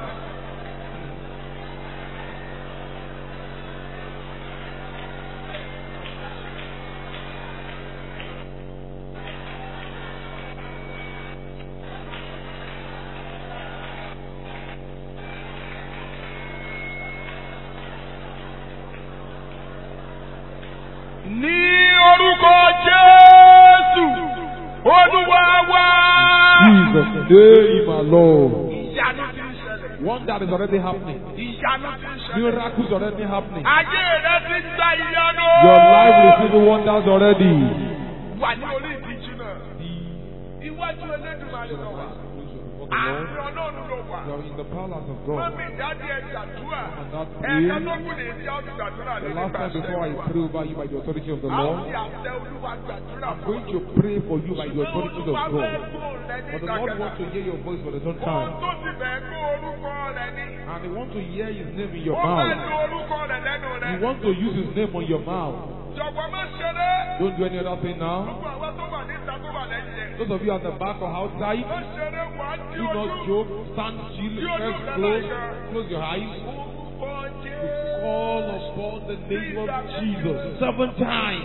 Ní orúkọ Jésù, Olúwa wa. Jesus, name alone. Ìyanu ti ń ṣẹlẹ̀. One that is already happening. Ìyanu ti ń ṣẹlẹ̀. Miracles already happening. Ayé rẹ ti ń gba ìyanu. Your life receiving wonders already. Wà ní orí ìdíjú náà. Iwájú Elédùmarè lọ wà. Àmì Ọlọ́run ló wà. You are in the palace of God. Mọ́mí ìdádì ẹ̀ gbàdúrà. And that Ẹ̀ka is tó kù ní ìdí ọdún gbàdúrà the lórí last time before I pray over you by the authority of the Àwọn Lord. ti àtẹ Olúwa gbàdúrà I'm fún going to pray for you by the authority of Olúwa God. fẹ́ kó rẹ ní But the Lord wants to hear your voice for the third Ohun time. tó ti bẹ̀ kó orúkọ rẹ ní. And He wants to hear His name in your Ó fẹ́ mouth. lo orúkọ rẹ lẹ́nu rẹ. He wants to use His name on your mouth. Jọ̀wọ́ má ṣeré. Don't do any other thing now. Gbogbo àwọn tó wà níta tó wà lẹ́yìn yẹn. Those of you at the back or outside, Má ṣeré wà á di do not ojú. joke. Stand still. First close your eyes. Orúkọ Jésù. Call upon the name of Jesus 7 times.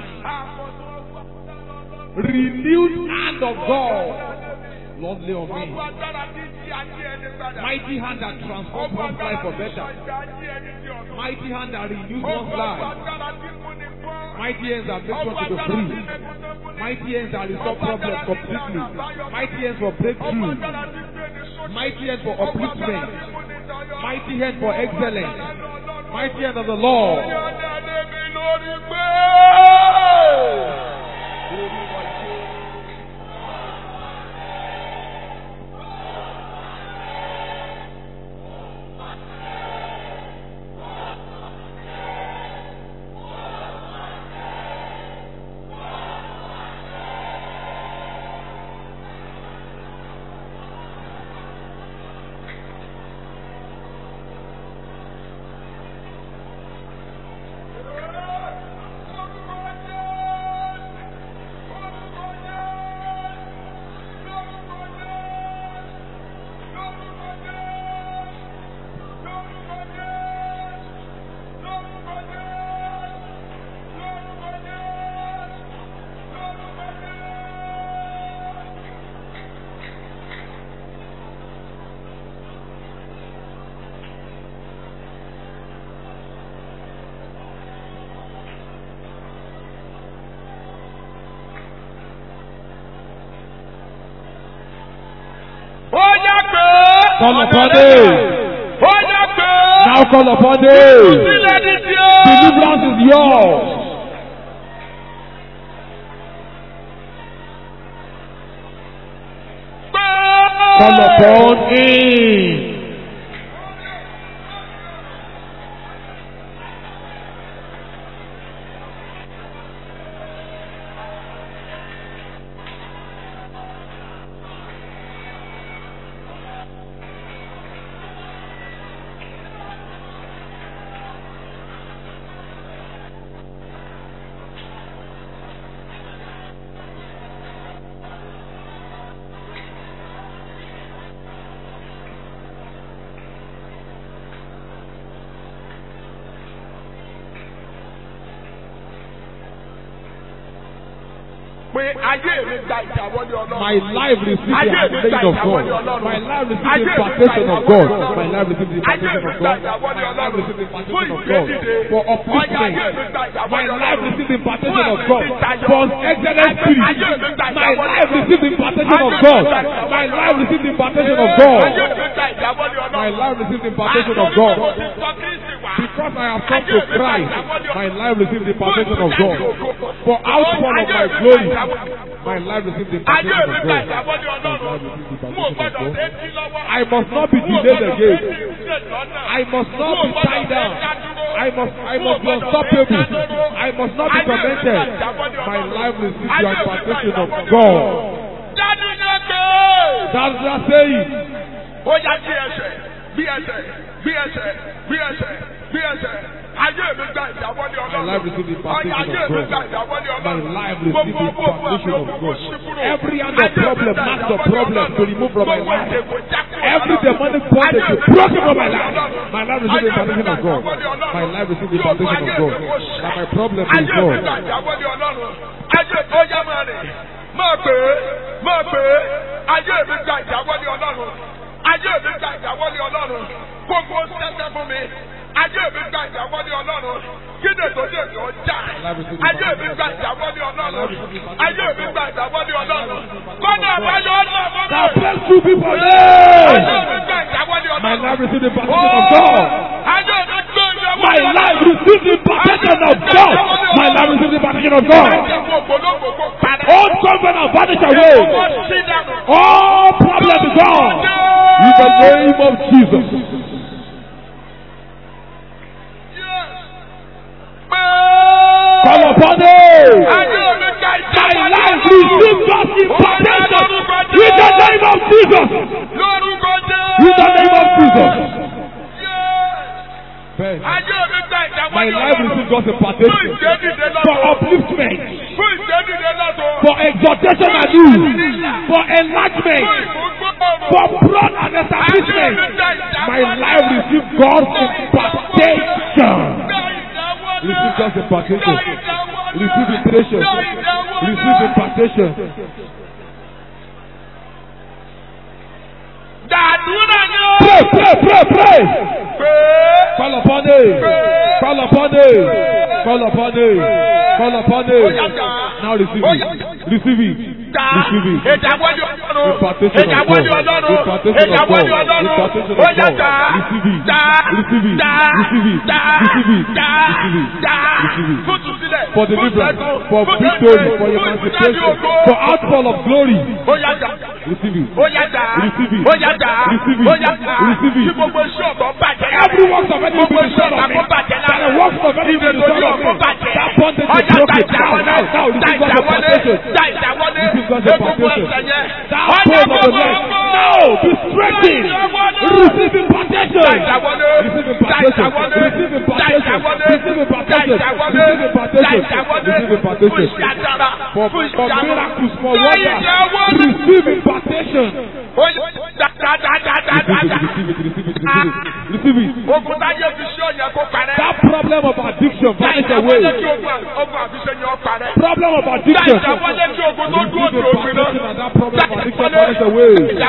Renewed hand of God. Lord, lay on me. Ọwọ́ agbára tí jí ajé ẹni padà. Mighty hand that transforms one's life for better. Mighty hand that renews one's life. Mighty hands that makes one to be free. Mighty hands that resolve problems completely. Mighty hands for breakthrough. Mighty hands for upliftment. Mighty hand for excellence. Mighty hand of the Lord. Call upon Him. Now call upon Him. Deliverance is yours. Call upon Him. Pé ayé mi gba ìdáwọ́lé Ọlọ́run. My life receives the handling of God. My life receives the impartation of God. My life receives the impartation of God. My life receives the impartation of God. For upliftment. My life receives the impartation of God. For excellent spirit. My life receives the impartation of God. My life receives the impartation of God. My life receives the impartation of God. Because I have come to Christ, my life receives the impartation of God. For outpour of my glory, my life receives the impartation of God. I must not be delayed again. I must not be tied down. I must be unstoppable. I must not be tormented. My life receives the impartation of God. That's what I'm saying. Ó yá bí ẹsẹ̀, bí ẹsẹ̀, bí ẹsẹ̀, bí ẹsẹ̀, bí ẹsẹ̀, Ayé mi gba ìdáwọ́lé My Ọlọ́run. life receive the Ọ̀yà ayé impartation mi of gba God. ìdáwọ́lé My Ọlọ́run. life receive the Gbogbo owó impartation àmì of òkùnkùn God. ṣí kúrò. Every hand of problem, mask of problem to remove from my Gbogbo life. ìdèkò jákòó. Every demonic bondage to broken from my life. My life receive the impartation of God. My life receive the impartation of God. That my problem is Ayé mi gba God. ìdáwọ́lé Ọlọ́run. Ayé tó yá máa rìn. Máa pè é. Máa pè é. Ayé mi gba ìdáwọ́lé Ọlọ́run. Ayé mi gba ìdáwọ́lé Ọlọ́run. Gbogbo sẹ́sẹ́ fún mi. Ayé mi gba ìdáwọ́lé Ọlọ́run. Kíni tó dé mi ọjà? Ayé mi gba ìdáwọ́lé Ọlọ́run. Ayé mi gba ìdáwọ́lé Ọlọ́run. Kọ́nà àbáyọ Ọlọ́run. That bless two people Ayé there. mi gba ìdáwọ́lé Ọlọ́run. My life receive the impartation of God. Ayé mi gba ìdáwọ́lé My Ọlọ́run. life receive the impartation of God. My life receive the impartation of God. All covenant vanish away. All problems gone. In the name of Jesus. Call upon it. My life receive God's impartation. In the name of Jesus. In the name of Jesus. Ben, my life receive God's impartation for upliftment, for exaltation and news, for enlargement, for broad and establishment. My life receive God's impartation. Receive God's impartation. Receive impartation. Receive impartation. Pray, pray, pray, pray. Call upon it. Call upon it. Call upon it. Call upon it. Now receive it. Receive it. Receive it. Impartation of God. Impartation of God. Impartation of God. Receive it. Receive it. Receive it. Receive it. Receive it. Receive it. For deliverance, for victory, for emancipation, for outfall of glory. Receive it. Receive it. Receive it. Receive it. Every works of any be destroyed of me. That the works of any be destroyed of me. That bondage is broken. Now, receive God's impartation. Receive God's impartation. That hold of the leg. Now, be strengthened. Receive impartation. Receive impartation. Receive impartation. Receive impartation. Receive impartation. Receive impartation. For miracles, for wonders. Receive impartation. Receive it. That problem of addiction vanish away. Problem of addiction. Receive impartation and that problem of addiction vanish away.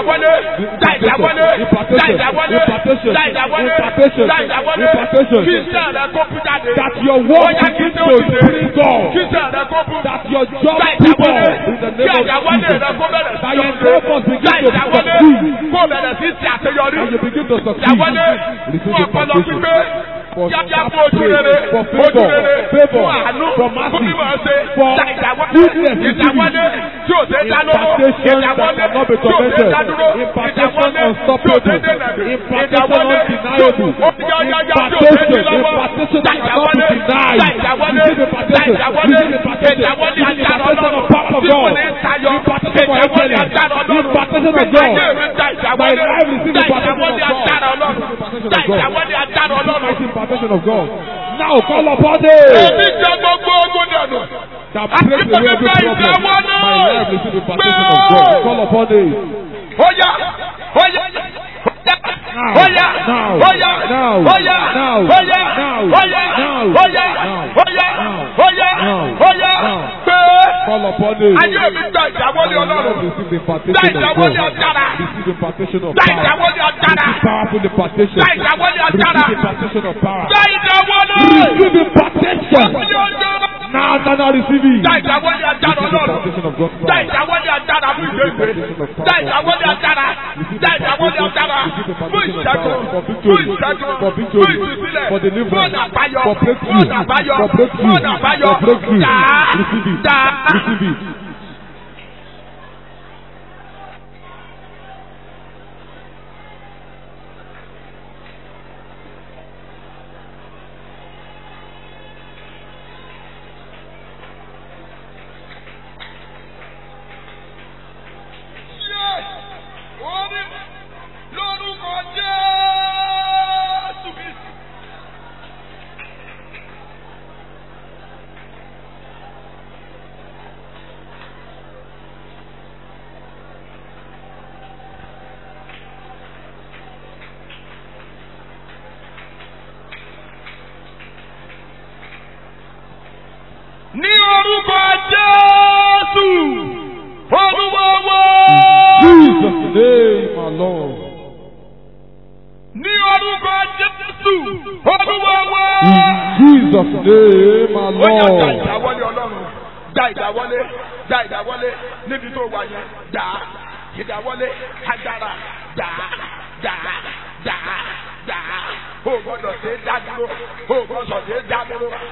Impartation. That your work begins to bring God. That your job people in the name of Jesus. That your endeavors begin to succeed. And you begin to succeed. Receive impartation. For favor, for mercy, for goodness, impartation that cannot be tormented, impartation unstoppable, impartation undeniable, impartation that cannot be denied. Receive impartation, receive impartation of power of God, impartation for excellence, impartation of God. My life receive impartation of God. Impartation of God. Now call upon it. That breaks away every problem. My life receive impartation of God. Call upon it. Call upon it. Receive the impartation of God. Receive the impartation of power. Receive powerful impartation. Receive impartation of power. Receive impartation. Now, receive it. Receive impartation of God's power. For victory, for deliverance, for breakthrough, receive it, receive it. today, my Ó yá gba Lord. ìdáwọ́lé Ọlọ́run. Gba ìdáwọ́lé. Gba ìdáwọ́lé níbi tó wà yẹn. Gbà á. Ìdáwọ́lé agbára. Gbà á. Gbà á. Gbà á. Gbà á. O gbọ́dọ̀ ṣe é dá dúró. O gbọ́dọ̀ ṣe é dá dúró.